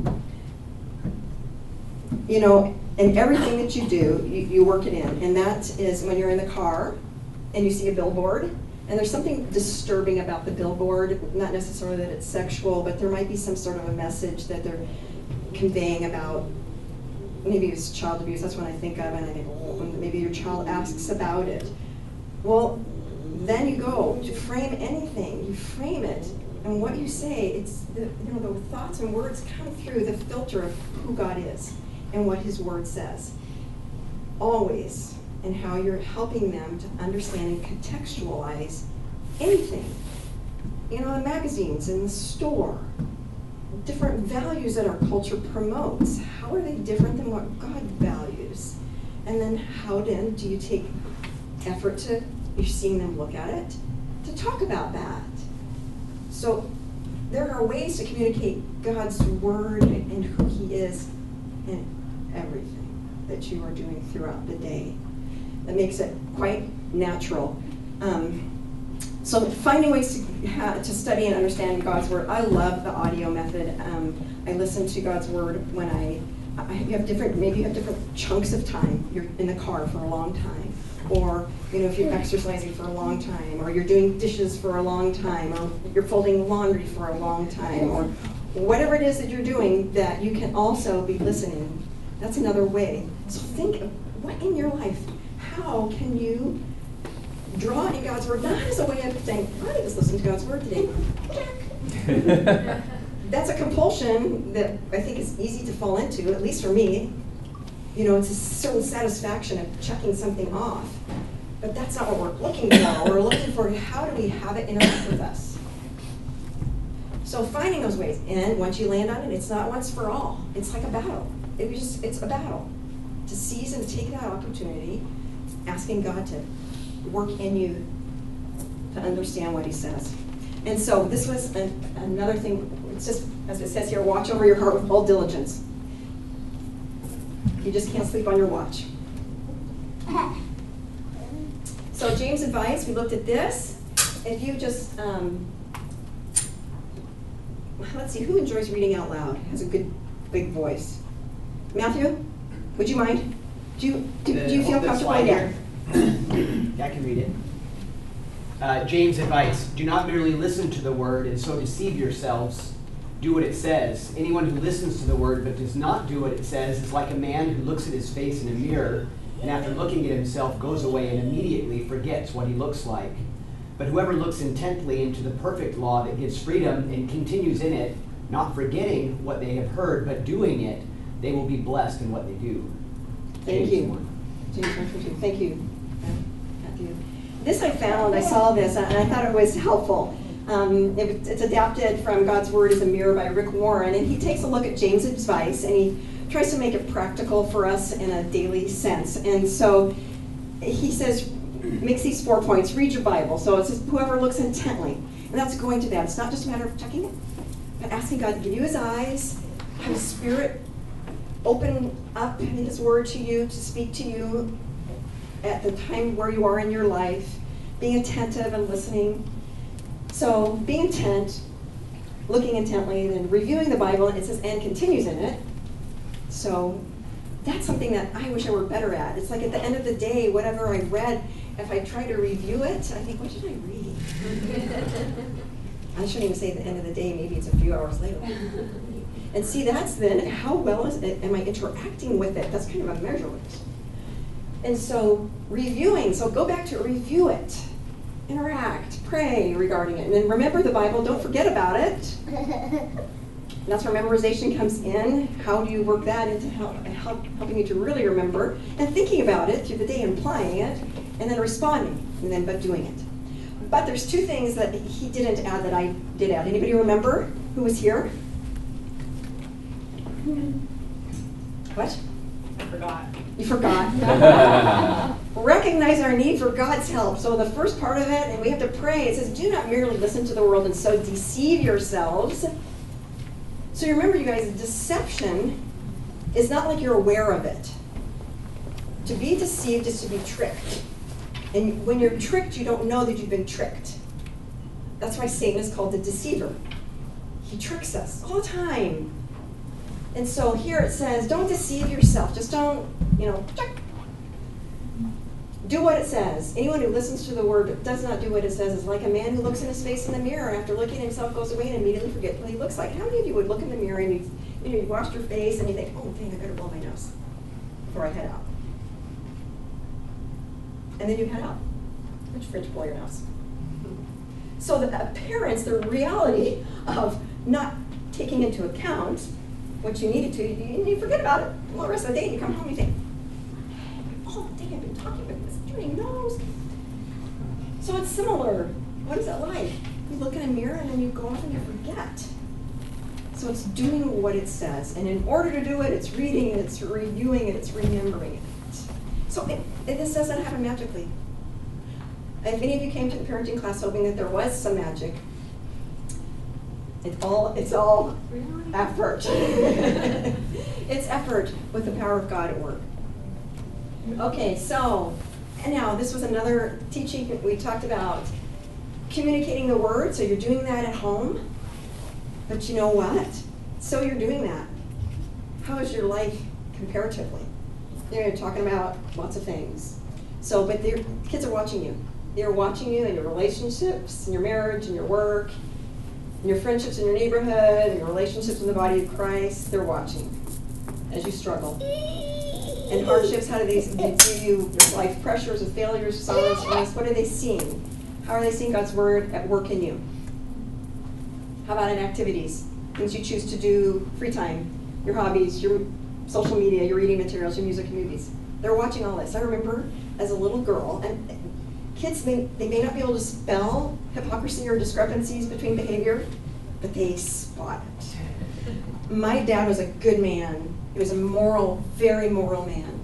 you know, in everything that you do, you, you work it in. And that is when you're in the car and you see a billboard, and there's something disturbing about the billboard, not necessarily that it's sexual, but there might be some sort of a message that they're conveying about, maybe it's child abuse, that's what I think of, and I think, when maybe your child asks about it. Well, then you go to frame anything, you frame it, and what you say, it's, the, you know, the thoughts and words come through the filter of who God is and what His Word says. Always, and how you're helping them to understand and contextualize anything. You know, the magazines in the store, different values that our culture promotes. How are they different than what God values? And then how then do you take effort to, you're seeing them look at it, to talk about that? So there are ways to communicate God's word and who He is in everything that you are doing throughout the day. That makes it quite natural. Um, So finding ways to, ha to study and understand God's Word. I love the audio method. Um, I listen to God's Word when I, I, you have different, maybe you have different chunks of time. You're in the car for a long time. Or, you know, if you're exercising for a long time, or you're doing dishes for a long time, or you're folding laundry for a long time, or whatever it is that you're doing that you can also be listening. That's another way. So think of what in your life, how can you draw in God's Word, not as a way of saying, I just listened to God's Word today. Check. That's a compulsion that I think is easy to fall into, at least for me. You know, it's a certain satisfaction of checking something off. But that's not what we're looking for. We're looking for how do we have it interact with us. So finding those ways, and once you land on it, it's not once for all. It's like a battle. It was just, it's a battle. To seize and take that opportunity, asking God to work in you to understand what He says. And so this was an, another thing, it's just, as it says here, watch over your heart with all diligence. You just can't sleep on your watch. So James' advice, we looked at this. If you just, um, let's see, who enjoys reading out loud? Has a good, big voice? Matthew, would you mind? Do you, do, do you feel The comfortable slide here? Yeah, I can read it. Uh, James' advice, do not merely listen to the word and so deceive yourselves. Do what it says. Anyone who listens to the word but does not do what it says is like a man who looks at his face in a mirror and after looking at himself goes away and immediately forgets what he looks like. But whoever looks intently into the perfect law that gives freedom and continues in it, not forgetting what they have heard but doing it, they will be blessed in what they do. Thank James you. one. James one fifteen. Thank you, Matthew. This I found, I saw this, and I thought it was helpful. Um, it, it's adapted from God's Word as a Mirror by Rick Warren, and he takes a look at James' advice, and he tries to make it practical for us in a daily sense. And so he says, makes these four points. Read your Bible. So it says, whoever looks intently. And that's going to that. It's not just a matter of checking it, but asking God to give you his eyes, have his spirit open up in his word to you, to speak to you at the time where you are in your life, being attentive and listening. So being intent, looking intently, then reviewing the Bible, and it says, and continues in it. So that's something that I wish I were better at. It's like at the end of the day, whatever I read, if I try to review it, I think, what should I read? I shouldn't even say at the end of the day, maybe it's a few hours later. And see, that's then, how well is it, am I interacting with it? That's kind of a measurement. And so reviewing, so go back to it, review it, interact, pray regarding it, and then remember the Bible, don't forget about it. And that's where memorization comes in. How do you work that into help, help, helping you to really remember, and thinking about it through the day and applying it, and then responding, and then but doing it. But there's two things that he didn't add that I did add. Anybody remember who was here? What? I forgot. You forgot. Recognize our need for God's help. So the first part of it, and we have to pray, it says, do not merely listen to the world and so deceive yourselves. So you remember, you guys, deception is not like you're aware of it. To be deceived is to be tricked. And when you're tricked, you don't know that you've been tricked. That's why Satan is called the deceiver. He tricks us all the time. And so here it says, don't deceive yourself. Just don't, you know, check. Do what it says. Anyone who listens to the word but does not do what it says is like a man who looks in his face in the mirror. After looking at himself, goes away and immediately forgets what he looks like. How many of you would look in the mirror and you, you know, you wash your face and you think, oh, dang, I better blow my nose before I head out. And then you head out. Which fridge blow your nose? So the uh, parents, the reality of not taking into account what you needed to, you, you forget about it. Well, the rest of the day, you come home and you think, oh, dang, I've been talking with this dirty nose. So it's similar. What is it like? You look in a mirror and then you go off and you forget. So it's doing what it says. And in order to do it, it's reading it, it's reviewing it, it's remembering it. So it, it, this doesn't happen magically. If any of you came to the parenting class hoping that there was some magic, it's all, it's all effort. It's effort with the power of God at work. Okay, so, and now this was another teaching that we talked about communicating the word, so you're doing that at home. But you know what? So you're doing that. How is your life comparatively? You're talking about lots of things. So, but the kids are watching you. They're watching you in your relationships, in your marriage, in your work, in your friendships in your neighborhood, in your relationships in the body of Christ. They're watching as you struggle. And hardships, how do they see you with life pressures, with failures, sorrows, stress? What are they seeing? How are they seeing God's word at work in you? How about in activities? Things you choose to do, free time, your hobbies, your social media, your reading materials, your music and movies. They're watching all this. I remember as a little girl, and kids, may, they may not be able to spell hypocrisy or discrepancies between behavior, but they spot it. My dad was a good man. He was a moral, very moral man.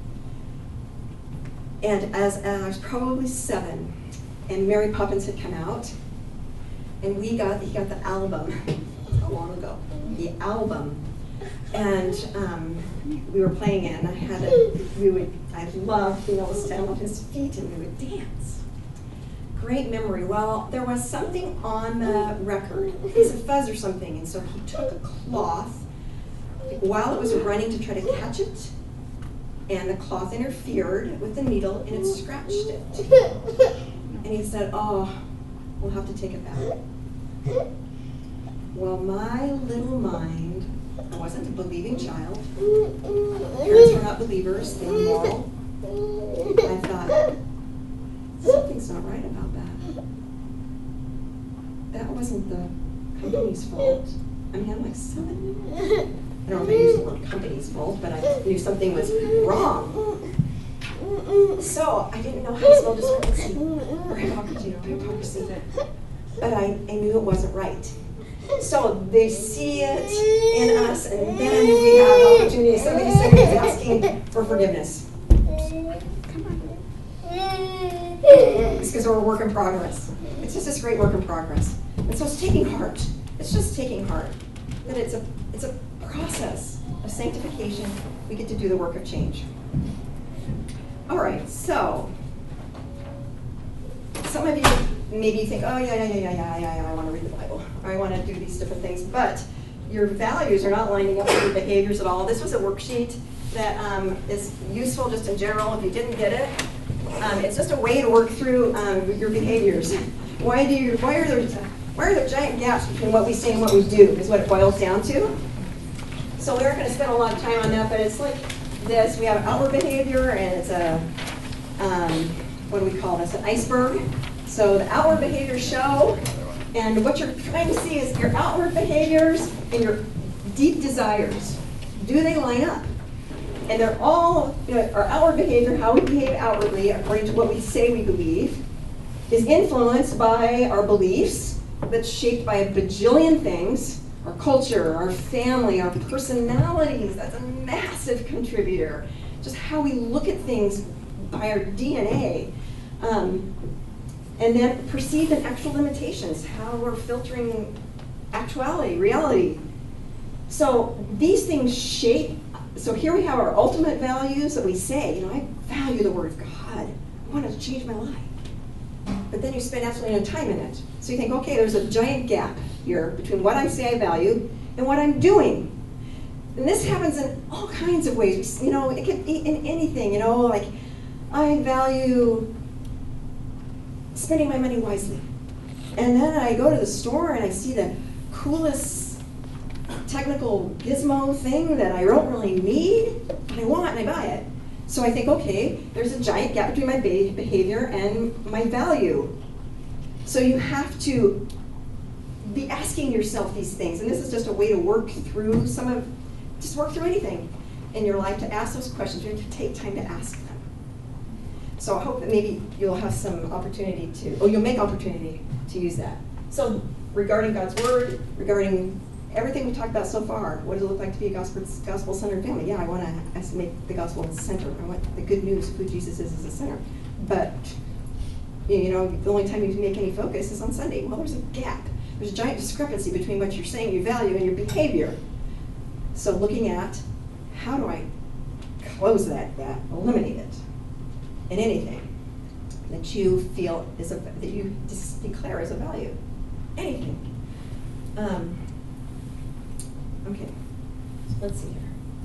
And as, as I was probably seven, and Mary Poppins had come out, and we got, he got the album, how long ago? The album. And um, we were playing it, and I had a, we would, I loved being able to stand on his feet, and we would dance. Great memory. Well, there was something on the record, a piece of fuzz or something, and so he took a cloth while it was running to try to catch it, and the cloth interfered with the needle, and it scratched it. And he said, oh, we'll have to take it back. Well, my little mind, I wasn't a believing child. Parents were not believers, they were moral. I thought, something's not right about that. That wasn't the company's fault. I mean, I'm like seven. I don't know if I used the word company's fault, but I knew something was wrong. So I didn't know how to spell discrepancy or hypocrisy or hypocrisy. But I, I knew it wasn't right. So they see it in us, and then we have opportunity. Somebody, somebody's asking for forgiveness. It's because we're a work in progress. It's just this great work in progress. And so it's taking heart. It's just taking heart. That it's a it's a process of sanctification. We get to do the work of change. All right, so some of you maybe think, oh yeah, yeah, yeah, yeah, yeah, yeah, yeah, I want to read the Bible, or I want to do these different things, but your values are not lining up with your behaviors at all. This was a worksheet that um, is useful just in general if you didn't get it. Um, it's just a way to work through um, your behaviors. Why do you, why are there why are there giant gaps between what we say and what we do is what it boils down to. So we aren't going to spend a lot of time on that, but it's like this. We have outward behavior, and it's a, um, what do we call this, an iceberg. So the outward behaviors show, and what you're trying to see is your outward behaviors and your deep desires. Do they line up? And they're all, you know, our outward behavior, how we behave outwardly, according to what we say we believe, is influenced by our beliefs, that's shaped by a bajillion things, our culture, our family, our personalities. That's a massive contributor. Just how we look at things by our D N A. Um, and then perceived and actual limitations, how we're filtering actuality, reality. So these things shape. So here we have our ultimate values that we say, you know, I value the Word of God. I want it to change my life. But then you spend absolutely no time in it. So you think, okay, there's a giant gap here between what I say I value and what I'm doing. And this happens in all kinds of ways. You know, it could be in anything, you know, like I value spending my money wisely. And then I go to the store and I see the coolest technical gizmo thing that I don't really need, but I want and I buy it. So I think, okay, there's a giant gap between my behavior and my value. So you have to be asking yourself these things, and this is just a way to work through some of, just work through anything in your life, to ask those questions. You have to take time to ask them. So I hope that maybe you'll have some opportunity to, oh, you'll make opportunity to use that. So regarding God's Word, regarding everything we talked about so far, what does it look like to be a gospel, gospel-centered family? Yeah, I want to make the gospel the center. I want the good news of who Jesus is as the center. But, you know, the only time you make any focus is on Sunday. Well, there's a gap. There's a giant discrepancy between what you're saying you value and your behavior. So looking at, how do I close that gap, eliminate it in anything that you feel is a, that you just declare as a value? Anything. Um, Okay, so let's see here.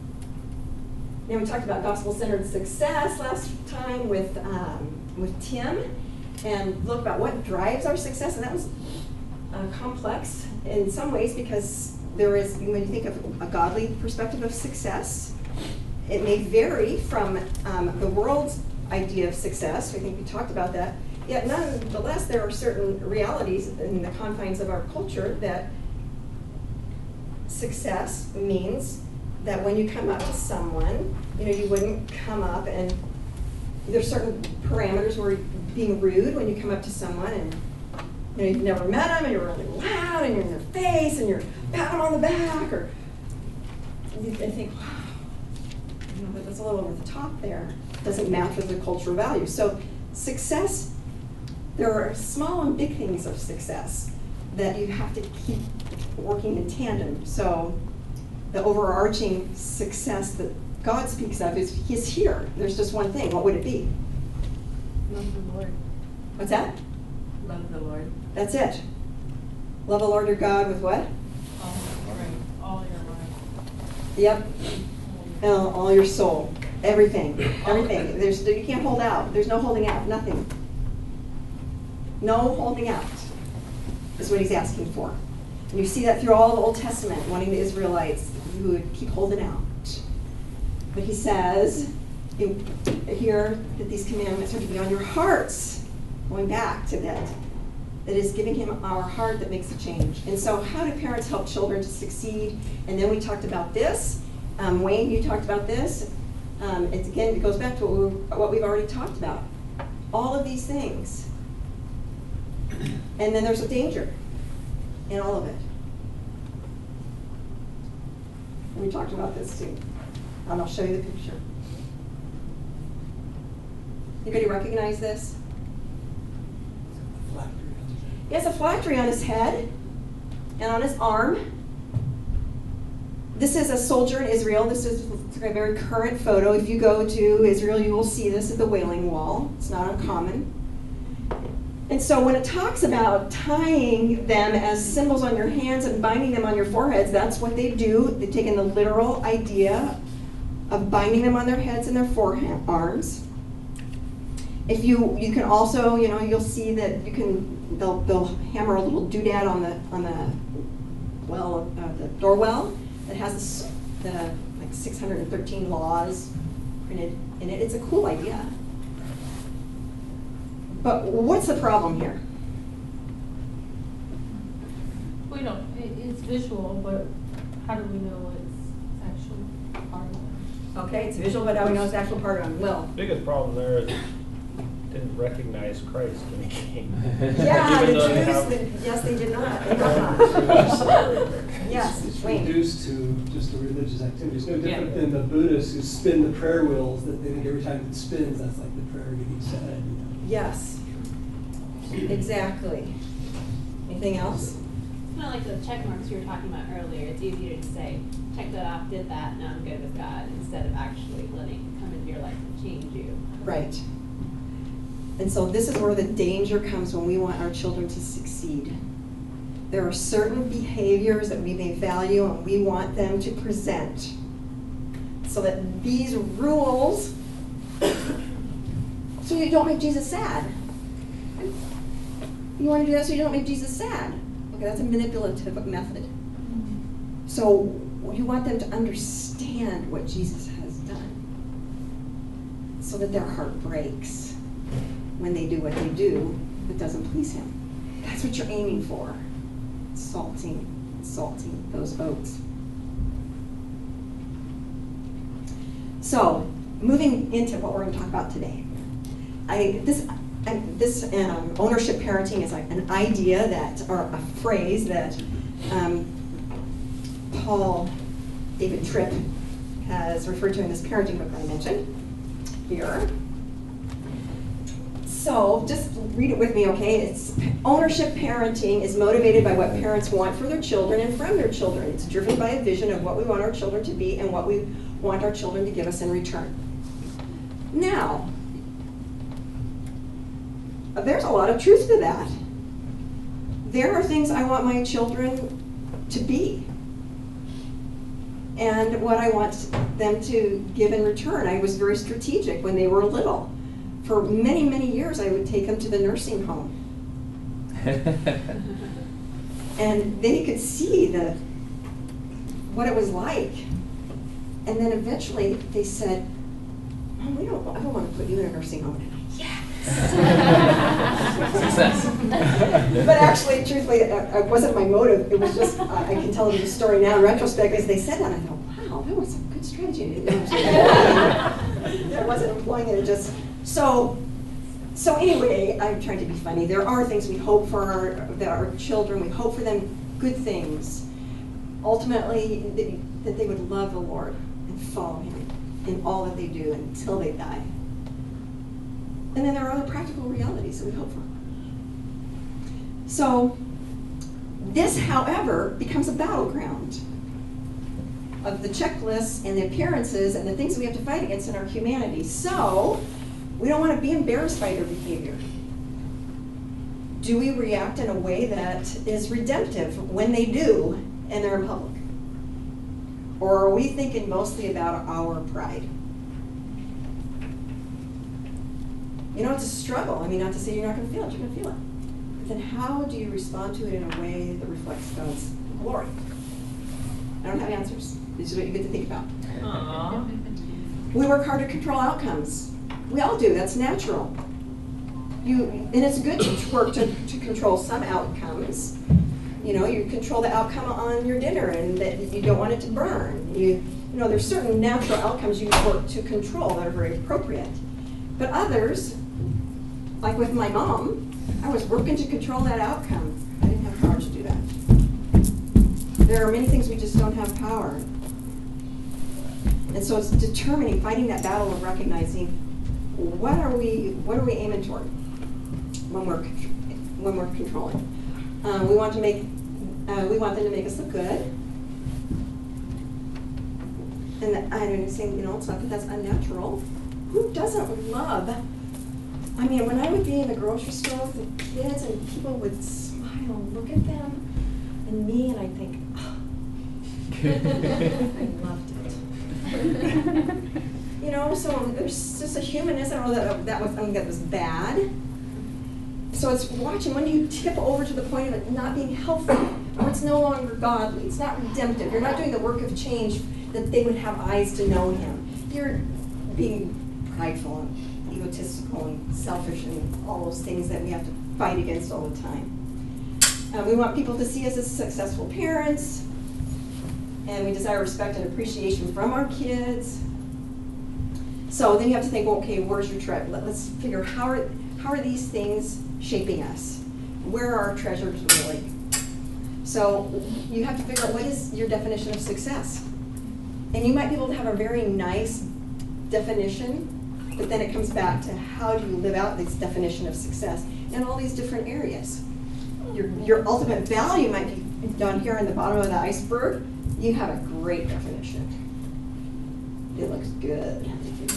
Now we talked about gospel-centered success last time with um, with Tim, and look about what drives our success, and that was uh, complex in some ways because there is, when you think of a godly perspective of success, it may vary from um, the world's idea of success. I think we talked about that. Yet nonetheless, there are certain realities in the confines of our culture that success means that when you come up to someone, you know, you wouldn't come up and there's certain parameters where you're being rude when you come up to someone and, you know, you've never met them and you're really loud and you're in their face and you're patting them on the back, or you think, wow, you know, that's a little over the top there. Doesn't match with the cultural values. So success, there are small and big things of success that you have to keep working in tandem. So the overarching success that God speaks of is He's here. There's just one thing. What would it be? Love the Lord. What's that? Love the Lord. That's it. Love the Lord your God with what? All right, all your mind. Yep. All, all your soul. Everything. Everything. There's, you can't hold out. There's no holding out. Nothing. No holding out is what He's asking for. And you see that through all the Old Testament, wanting the Israelites who would keep holding out. But He says in, here that these commandments are to be on your hearts, going back to that. That is giving Him our heart that makes a change. And so how do parents help children to succeed? And then we talked about this. Um, Wayne, you talked about this. Um, it's, again, it goes back to what, we, what we've already talked about. All of these things. And then there's a danger in all of it. we talked about this too. And I'll show you the picture. Anybody recognize this? He has a phylactery on his head and on his arm. This is a soldier in Israel. This is a very current photo. If you go to Israel, you will see this at the Wailing Wall. It's not uncommon. And so when it talks about tying them as symbols on your hands and binding them on your foreheads, that's what they do. They've taken the literal idea of binding them on their heads and their forearms. If you, you can also, you know, you'll see that you can, they'll, they'll hammer a little doodad on the, on the well, uh, the door well that has the, the like six hundred thirteen laws printed in it. It's a cool idea. But what's the problem here? We don't, it, it's visual, but how do we know it's actually part of it? Okay, it's visual, but how do we know it's actual part of them? Will? Biggest problem there is didn't recognize Christ when he came. Yeah, the Even though they Jews, have- the- yes, they did not. They did not. Yes, It's Wayne. reduced to just a religious activity. It's no different Yeah. than the Buddhists who spin the prayer wheels, that they think every time it spins, that's like the prayer getting said. You know? Yes, exactly. Anything else? It's not like the check marks you were talking about earlier. It's easier to say, check that off, did that, now I'm good with God, instead of actually letting it come into your life and change you. Right. And so this is where the danger comes when we want our children to succeed. There are certain behaviors that we may value and we want them to present. So that these rules, so you don't make Jesus sad. You want to do that so you don't make Jesus sad. Okay, that's a manipulative method. So you want them to understand what Jesus has done so that their heart breaks when they do what they do that doesn't please him. That's what you're aiming for. Salting, salting those oats. So, moving into what we're going to talk about today. I this I, this um, ownership parenting is like an idea that, or a phrase that um, Paul David Tripp has referred to in this parenting book that I mentioned here. So just read it with me, okay? It's ownership parenting is motivated by what parents want for their children and from their children. It's driven by a vision of what we want our children to be and what we want our children to give us in return. Now, there's a lot of truth to that. There are things I want my children to be and what I want them to give in return. I was very strategic when they were little. For many, many years, I would take them to the nursing home. And they could see the what it was like. And then eventually they said, Mom, we don't, I don't want to put you in a nursing home. And I'm like, yes! Success. But actually, truthfully, it, it wasn't my motive. It was just, uh, I can tell you the story now in retrospect, as they said that, I thought, wow, that was a good strategy. I wasn't employing it, it just, so, so anyway, I'm trying to be funny. There are things we hope for our, that our children, we hope for them good things. Ultimately, that, that they would love the Lord and follow him in all that they do until they die. And then there are other practical realities that we hope for. So, this, however, becomes a battleground of the checklists and the appearances and the things that we have to fight against in our humanity. So, we don't want to be embarrassed by their behavior. Do we react in a way that is redemptive when they do and they're in public? Or are we thinking mostly about our pride? You know, it's a struggle. I mean, not to say you're not going to feel it, you're going to feel it. But then how do you respond to it in a way that reflects God's glory? I don't have answers. This is what you get to think about. Aww. We work hard to control outcomes. We all do. That's natural. You, and it's good to work to, to control some outcomes. You know, you control the outcome on your dinner and that you don't want it to burn. You, you know, there's certain natural outcomes you work to control that are very appropriate. But others, like with my mom, I was working to control that outcome. I didn't have power to do that. There are many things we just don't have power. And so it's determining, fighting that battle of recognizing what are we, what are we aiming toward when we're, when we're controlling. Uh, we want to make, uh, we want them to make us look good. And I don't say, you know, it's not that that's unnatural. Who doesn't love? I mean, when I would be in the grocery store with the kids and people would smile and look at them and me, and I'd think, oh, I loved it. You know, so there's just a humanism, or that that was something that was bad. So it's watching, when do you tip over to the point of it not being healthy, or it's no longer godly, it's not redemptive, you're not doing the work of change that they would have eyes to know him. You're being prideful and egotistical and selfish and all those things that we have to fight against all the time. Uh, we want people to see us as successful parents, and we desire respect and appreciation from our kids. So then you have to think, well, okay, where's your treasure? Let, let's figure how are, how are these things shaping us? Where are our treasures really? So you have to figure out what is your definition of success. And you might be able to have a very nice definition, but then it comes back to how do you live out this definition of success in all these different areas. Your, your ultimate value might be down here in the bottom of the iceberg. You have a great definition. It looks good.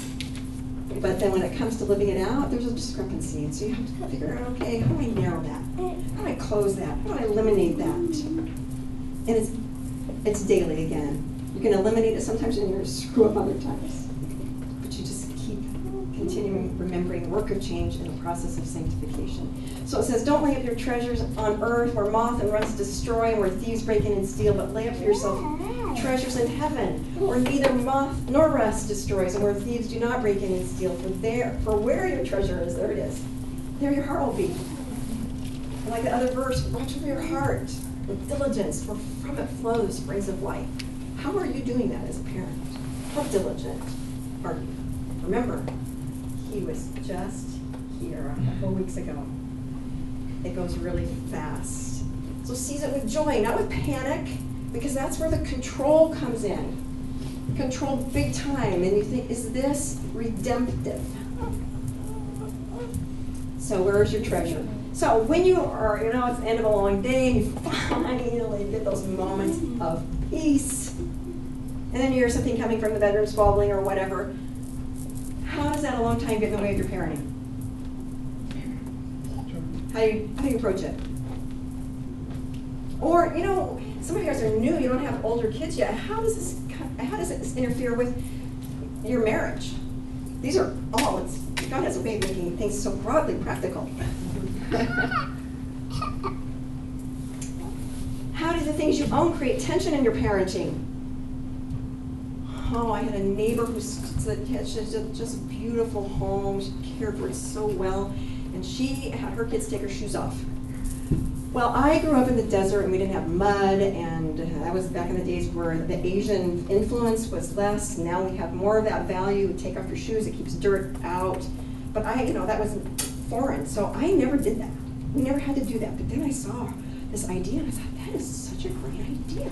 But then when it comes to living it out, there's a discrepancy. And so you have to kind of figure out, okay, how do I narrow that? How do I close that? How do I eliminate that? And it's, it's daily again. You can eliminate it sometimes and you're going to screw up other times. But you just keep continuing remembering the work of change in the process of sanctification. So it says, don't lay up your treasures on earth where moth and rust destroy and where thieves break in and steal, but lay up for yourself treasures in heaven, where neither moth nor rust destroys, and where thieves do not break in and steal. For there, for where your treasure is, there it is. There your heart will be. And like the other verse, watch over your heart with diligence, for from it flow the springs of life. How are you doing that as a parent? How diligent are you? Remember, he was just here a couple weeks ago. It goes really fast. So seize it with joy, not with panic, because that's where the control comes in. Control big time, and you think, is this redemptive? So where's your treasure? So when you are, you know, it's the end of a long day, and you finally get those moments of peace, and then you hear something coming from the bedroom, squabbling or whatever, how does that alone time get in the way of your parenting? How do you, how do you approach it? Or, you know, some of you guys are new, you don't have older kids yet. How does this, how does this interfere with your marriage? These are all, it's, God has a way of making things so broadly practical. How do the things you own create tension in your parenting? Oh, I had a neighbor who had just, just a beautiful home. She cared for it so well. And she had her kids take her shoes off. Well, I grew up in the desert and we didn't have mud, and that was back in the days where the Asian influence was less. Now we have more of that value. Take off your shoes, it keeps dirt out. But I, you know, that was foreign, so I never did that. We never had to do that. But then I saw this idea and I thought, that is such a great idea.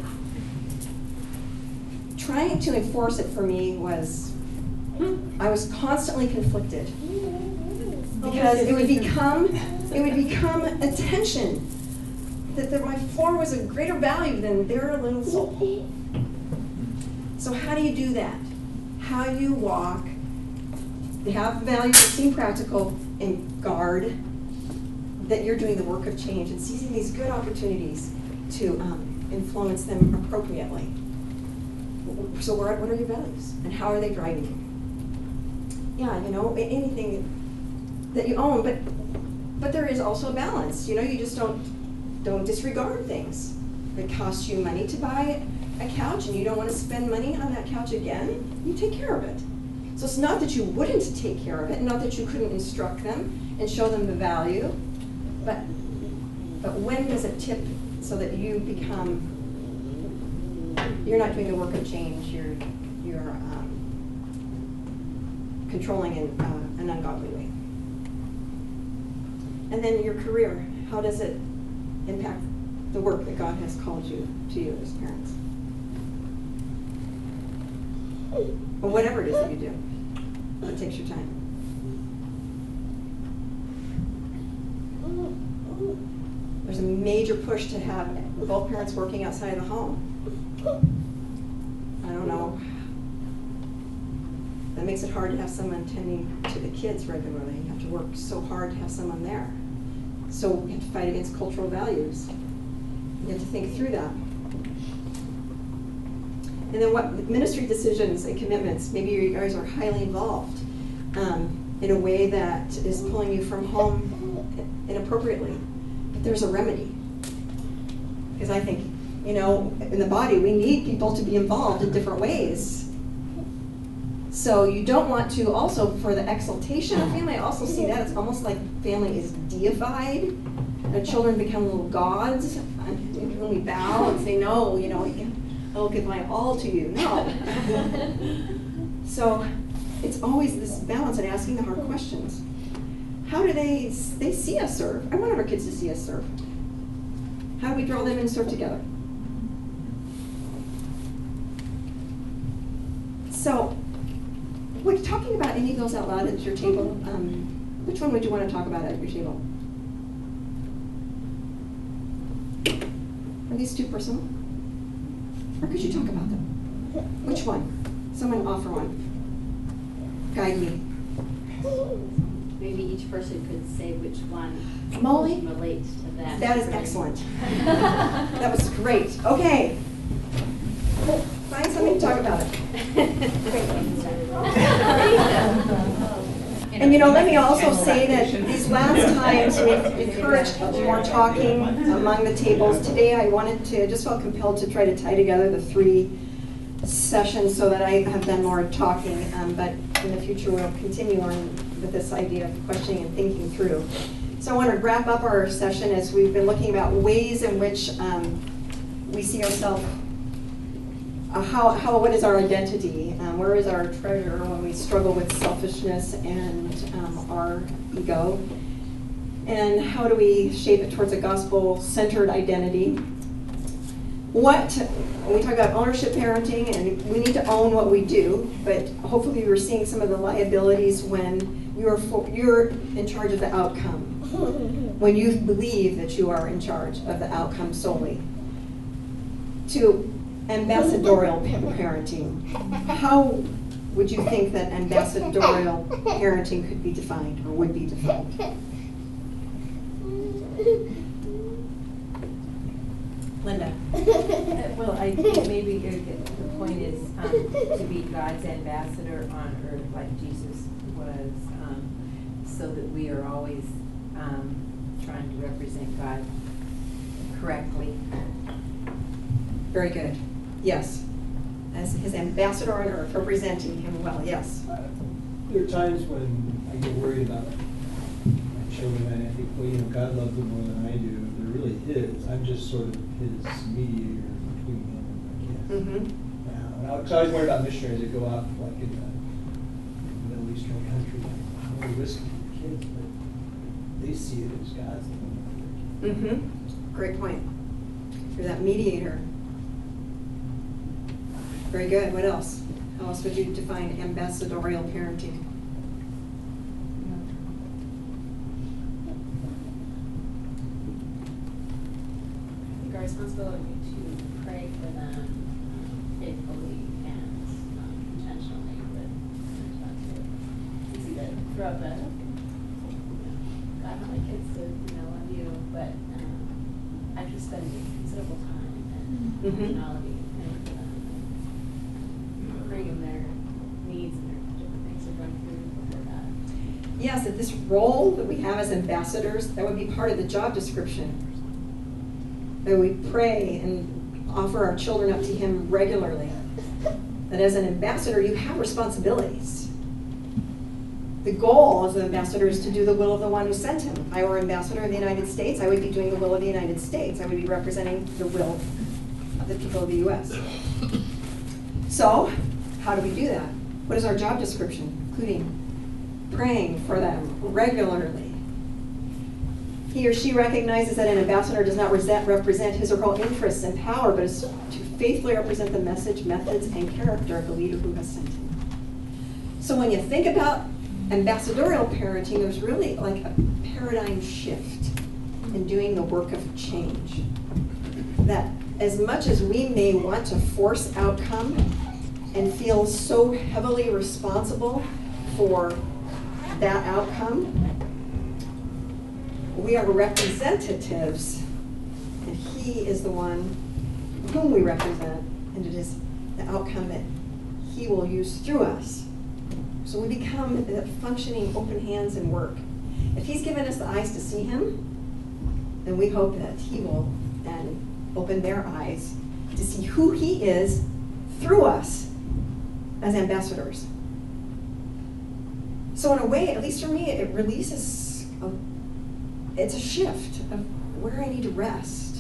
Trying to enforce it for me was, I was constantly conflicted. Because it would become, it would become a tension. That the, my floor was of greater value than their little soul. So how do you do that? How do you walk, have values that seem practical, and guard that you're doing the work of change and seizing these good opportunities to um, influence them appropriately? So what are your values and how are they driving you? Yeah, you know, anything that you own, but but there is also a balance. You know, you just don't don't disregard things. If it costs you money to buy a couch and you don't want to spend money on that couch again, you take care of it. So it's not that you wouldn't take care of it, not that you couldn't instruct them and show them the value, but but when does it tip so that you become, you're not doing the work of change, you're you're um, controlling in uh, an ungodly way. And then your career, how does it impact the work that God has called you to you as parents? But whatever it is that you do, it takes your time. There's a major push to have both parents working outside of the home. I don't know. That makes it hard to have someone tending to the kids regularly. You have to work so hard to have someone there. So we have to fight against cultural values. You have to think through that. And then what ministry decisions and commitments, maybe you guys are highly involved um, in a way that is pulling you from home inappropriately. But there's a remedy. Because I think, you know, in the body, we need people to be involved in different ways. So you don't want to also, for the exaltation of family, I also see that it's almost like family is deified. And children become little gods. And when we bow and say, no, you know, I'll give my all to you. No. So it's always this balance and asking the hard questions. How do they, they see us serve? I want our kids to see us serve. How do we draw them and serve together? So, we're talking about any of those out loud at your table. Um, which one would you want to talk about at your table? Are these too personal? Or could you talk about them? Which one? Someone offer one. Guide me. Maybe each person could say which one Molly? relates to them. That is excellent. That was great. Okay. Find something to talk about. And you know, let me also say that these last times we've encouraged more talking among the tables. Today I wanted to, I just felt compelled to try to tie together the three sessions so that I have done more talking, um, but in the future we'll continue on with this idea of questioning and thinking through. So I want to wrap up our session as we've been looking about ways in which um, we see ourselves. Uh, how, how, what is our identity? Um, where is our treasure when we struggle with selfishness and um, our ego? And how do we shape it towards a gospel-centered identity? What, when we talk about ownership parenting, and we need to own what we do, but hopefully we're seeing some of the liabilities when you're, for, you're in charge of the outcome, when you believe that you are in charge of the outcome solely. To ambassadorial parenting. How would you think that ambassadorial parenting could be defined or would be defined? Linda. Well, I think maybe the point is um, to be God's ambassador on earth like Jesus was, um, so that we are always um, trying to represent God correctly. Very good. Yes. As his ambassador on earth, representing him well. Yes. There are times when I get worried about my children, and I think, well, you know, God loves them more than I do. They're really his. I'm just sort of his mediator between him and my kids. Mm-hmm. Now, and I was always worried about missionaries that go off, like in the Middle Eastern country. How are we risking your kids? But they see it as God's the one. Mm-hmm. Great point. You're that mediator. Very good. What else? How else would you define ambassadorial parenting? I think our responsibility to pray for them um, faithfully and um, intentionally, but it's easy to throw the God, my kids to you know love you, but um, actually spending considerable time and intentionality and um, bringing their needs and their different things to run through before God. Yes, that this role that we have as ambassadors, that would be part of the job description. That we pray and offer our children up to him regularly. That as an ambassador, you have responsibilities. The goal as an ambassador is to do the will of the one who sent him. If I were ambassador of the United States, I would be doing the will of the United States. I would be representing the will of the people of the U S So, how do we do that? What is our job description, including praying for them regularly? He or she recognizes that an ambassador does not resent- represent his or her interests and power, but is to faithfully represent the message, methods, and character of the leader who has sent him. So when you think about ambassadorial parenting, there's really like a paradigm shift in doing the work of change. That as much as we may want to force outcome and feel so heavily responsible for that outcome, we are representatives, and he is the one whom we represent, and it is the outcome that he will use through us. So we become the functioning open hands and work. If he's given us the eyes to see him, then we hope that he will then open their eyes to see who he is through us as ambassadors. So in a way, at least for me, it releases, a, it's a shift of where I need to rest.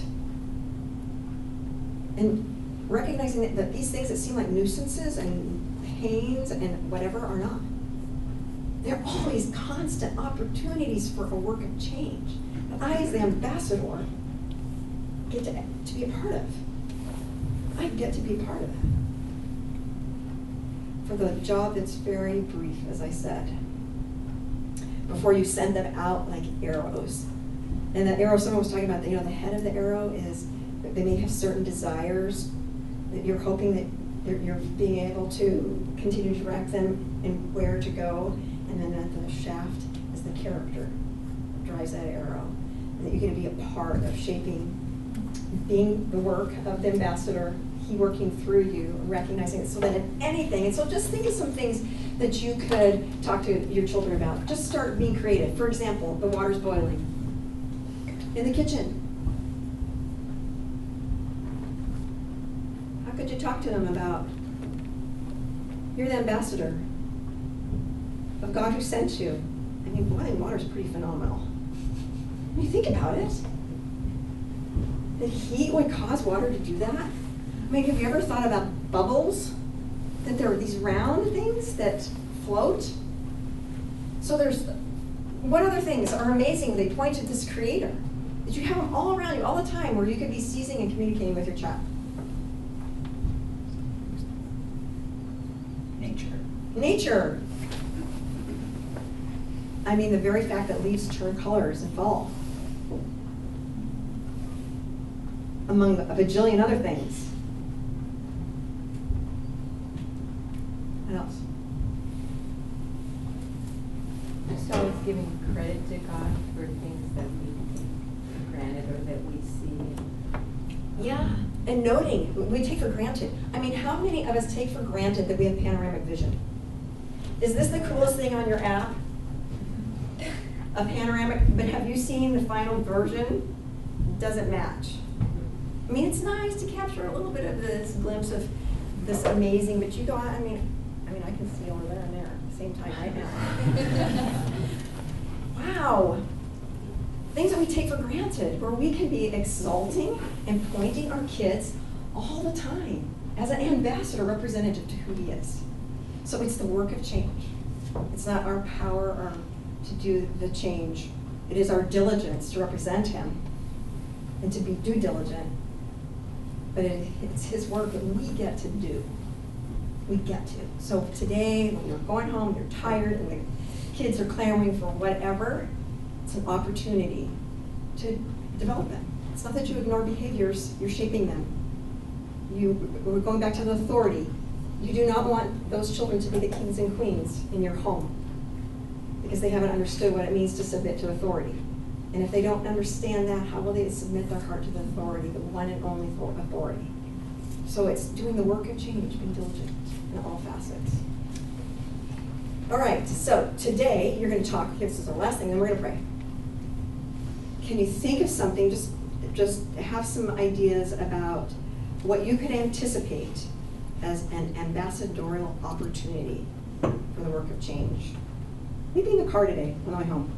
And recognizing that, that these things that seem like nuisances and pains and whatever are not. They're always constant opportunities for a work of change that I, as the ambassador, get to, to be a part of. I get to be a part of that. For the job that's very brief, as I said, before you send them out like arrows. And that arrow, someone was talking about, you know, the head of the arrow is that they may have certain desires that you're hoping that you're, you're being able to continue to direct them in where to go. And then at the shaft is the character that drives that arrow. And that you're going to be a part of shaping, being the work of the ambassador, he working through you, recognizing it. So that in anything, and so just think of some things that you could talk to your children about. Just start being creative. For example, the water's boiling in the kitchen. How could you talk to them about, you're the ambassador of God who sent you. I mean, boiling water is pretty phenomenal. When you think about it, that heat would cause water to do that. I mean, have you ever thought about bubbles? That there are these round things that float? So there's, what other things are amazing? They point to this creator. That you have them all around you all the time where you could be seizing and communicating with your child. Nature. Nature. I mean, the very fact that leaves turn colors and fall. Among a bajillion other things. What else? Just always giving credit to God for things that we take for granted or that we see. Yeah, and noting, we take for granted. I mean, how many of us take for granted that we have panoramic vision? Is this the coolest thing on your app? A panoramic, but have you seen the final version? Doesn't match. I mean, it's nice to capture a little bit of this glimpse of this amazing, but you go, I mean, I mean, I can see over there and there at the same time right now. Wow. Things that we take for granted, where we can be exalting and pointing our kids all the time as an ambassador representative to who he is. So it's the work of change. It's not our power or to do the change. It is our diligence to represent him and to be due diligent. But it, it's his work that we get to do. We get to. So today, when you're going home, you're tired, and the kids are clamoring for whatever, it's an opportunity to develop them. It's not that you ignore behaviors, you're shaping them. You, we're going back to the authority. You do not want those children to be the kings and queens in your home because they haven't understood what it means to submit to authority. And if they don't understand that, how will they submit their heart to the authority, the one and only authority? So it's doing the work of change, being diligent in all facets. All right, so today you're going to talk, this is our last thing, then we're going to pray. Can you think of something, just, just have some ideas about what you could anticipate as an ambassadorial opportunity for the work of change? Maybe in the car today on the way home.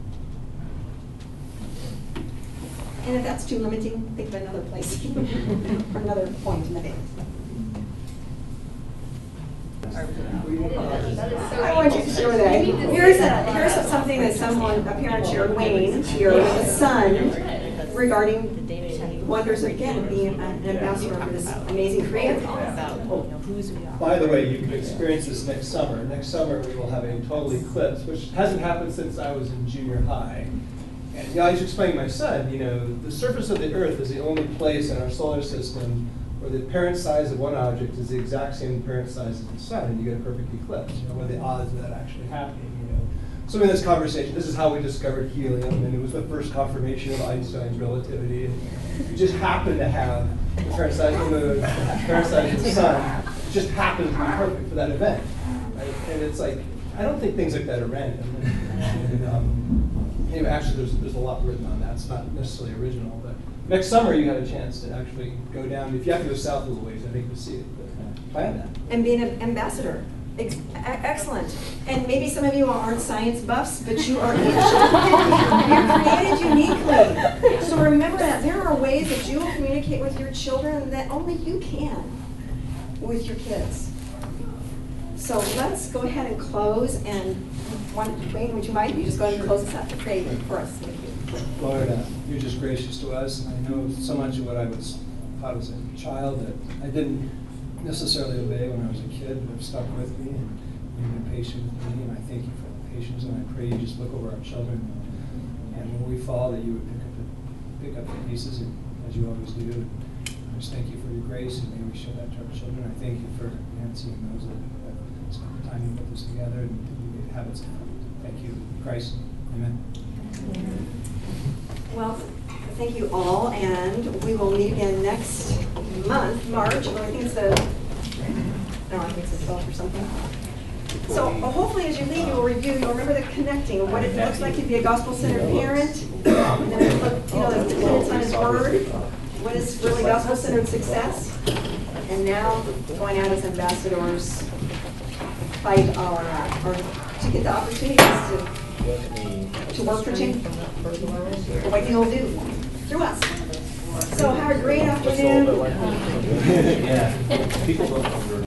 And if that's too limiting, think of another place or another point in the day. I want you to share that. Here's, a, here's something that someone, a parent shared, Wayne, your son, regarding the wonders of, again, being an ambassador for this amazing creative. By the way, you can experience this next summer. Next summer, we will have a total eclipse, which hasn't happened since I was in junior high. And you know, I was explaining to my son, you know, the surface of the Earth is the only place in our solar system where the apparent size of one object is the exact same apparent size as the sun, and you get a perfect eclipse. You know, what are the odds of that actually happening? You know, so in this conversation, this is how we discovered helium, and it was the first confirmation of Einstein's relativity. And we just happen to have the apparent size of the moon, the apparent size of the sun. It just happens to be perfect for that event, right? And it's like, I don't think things like that are random. And, and, um, anyway, actually, there's there's a lot written on that. It's not necessarily original, but next summer you had a chance to actually go down. If you have to go south a little ways, I think you'll see it. But plan that. And being an ambassador. Ex excellent. And maybe some of you aren't science buffs, but you are each. You're created uniquely. So remember that there are ways that you will communicate with your children that only you can with your kids. So let's go ahead and close. And one, Wayne, would you mind? You just go ahead and close us out to pray for us. Thank you. Lord, uh, you're just gracious to us. And I know so much of what I was taught as a child that I didn't necessarily obey when I was a kid, but have stuck with me, and you've been patient with me, and I thank you for the patience, and I pray you just look over our children, and when we fall, that you would pick up the, pick up the pieces, as you always do. And I just thank you for your grace, and may we show that to our children. I thank you for Nancy and those that have spent the time to put this together, and we get habits of it. Thank you, Christ. Amen. Well, thank you all, and we will meet again next month, March. Well, I think it's the, no, I think it's the twelfth or something. So uh, hopefully as you leave, you'll review, you'll remember the connecting, what it looks like to be a gospel-centered parent, and then look, you know, the dependence on his word, what is really gospel-centered success, and now going out as ambassadors, fight our, uh, or to get the opportunities to, to work for change, for what he'll do through us. So have a great afternoon. Yeah. People don't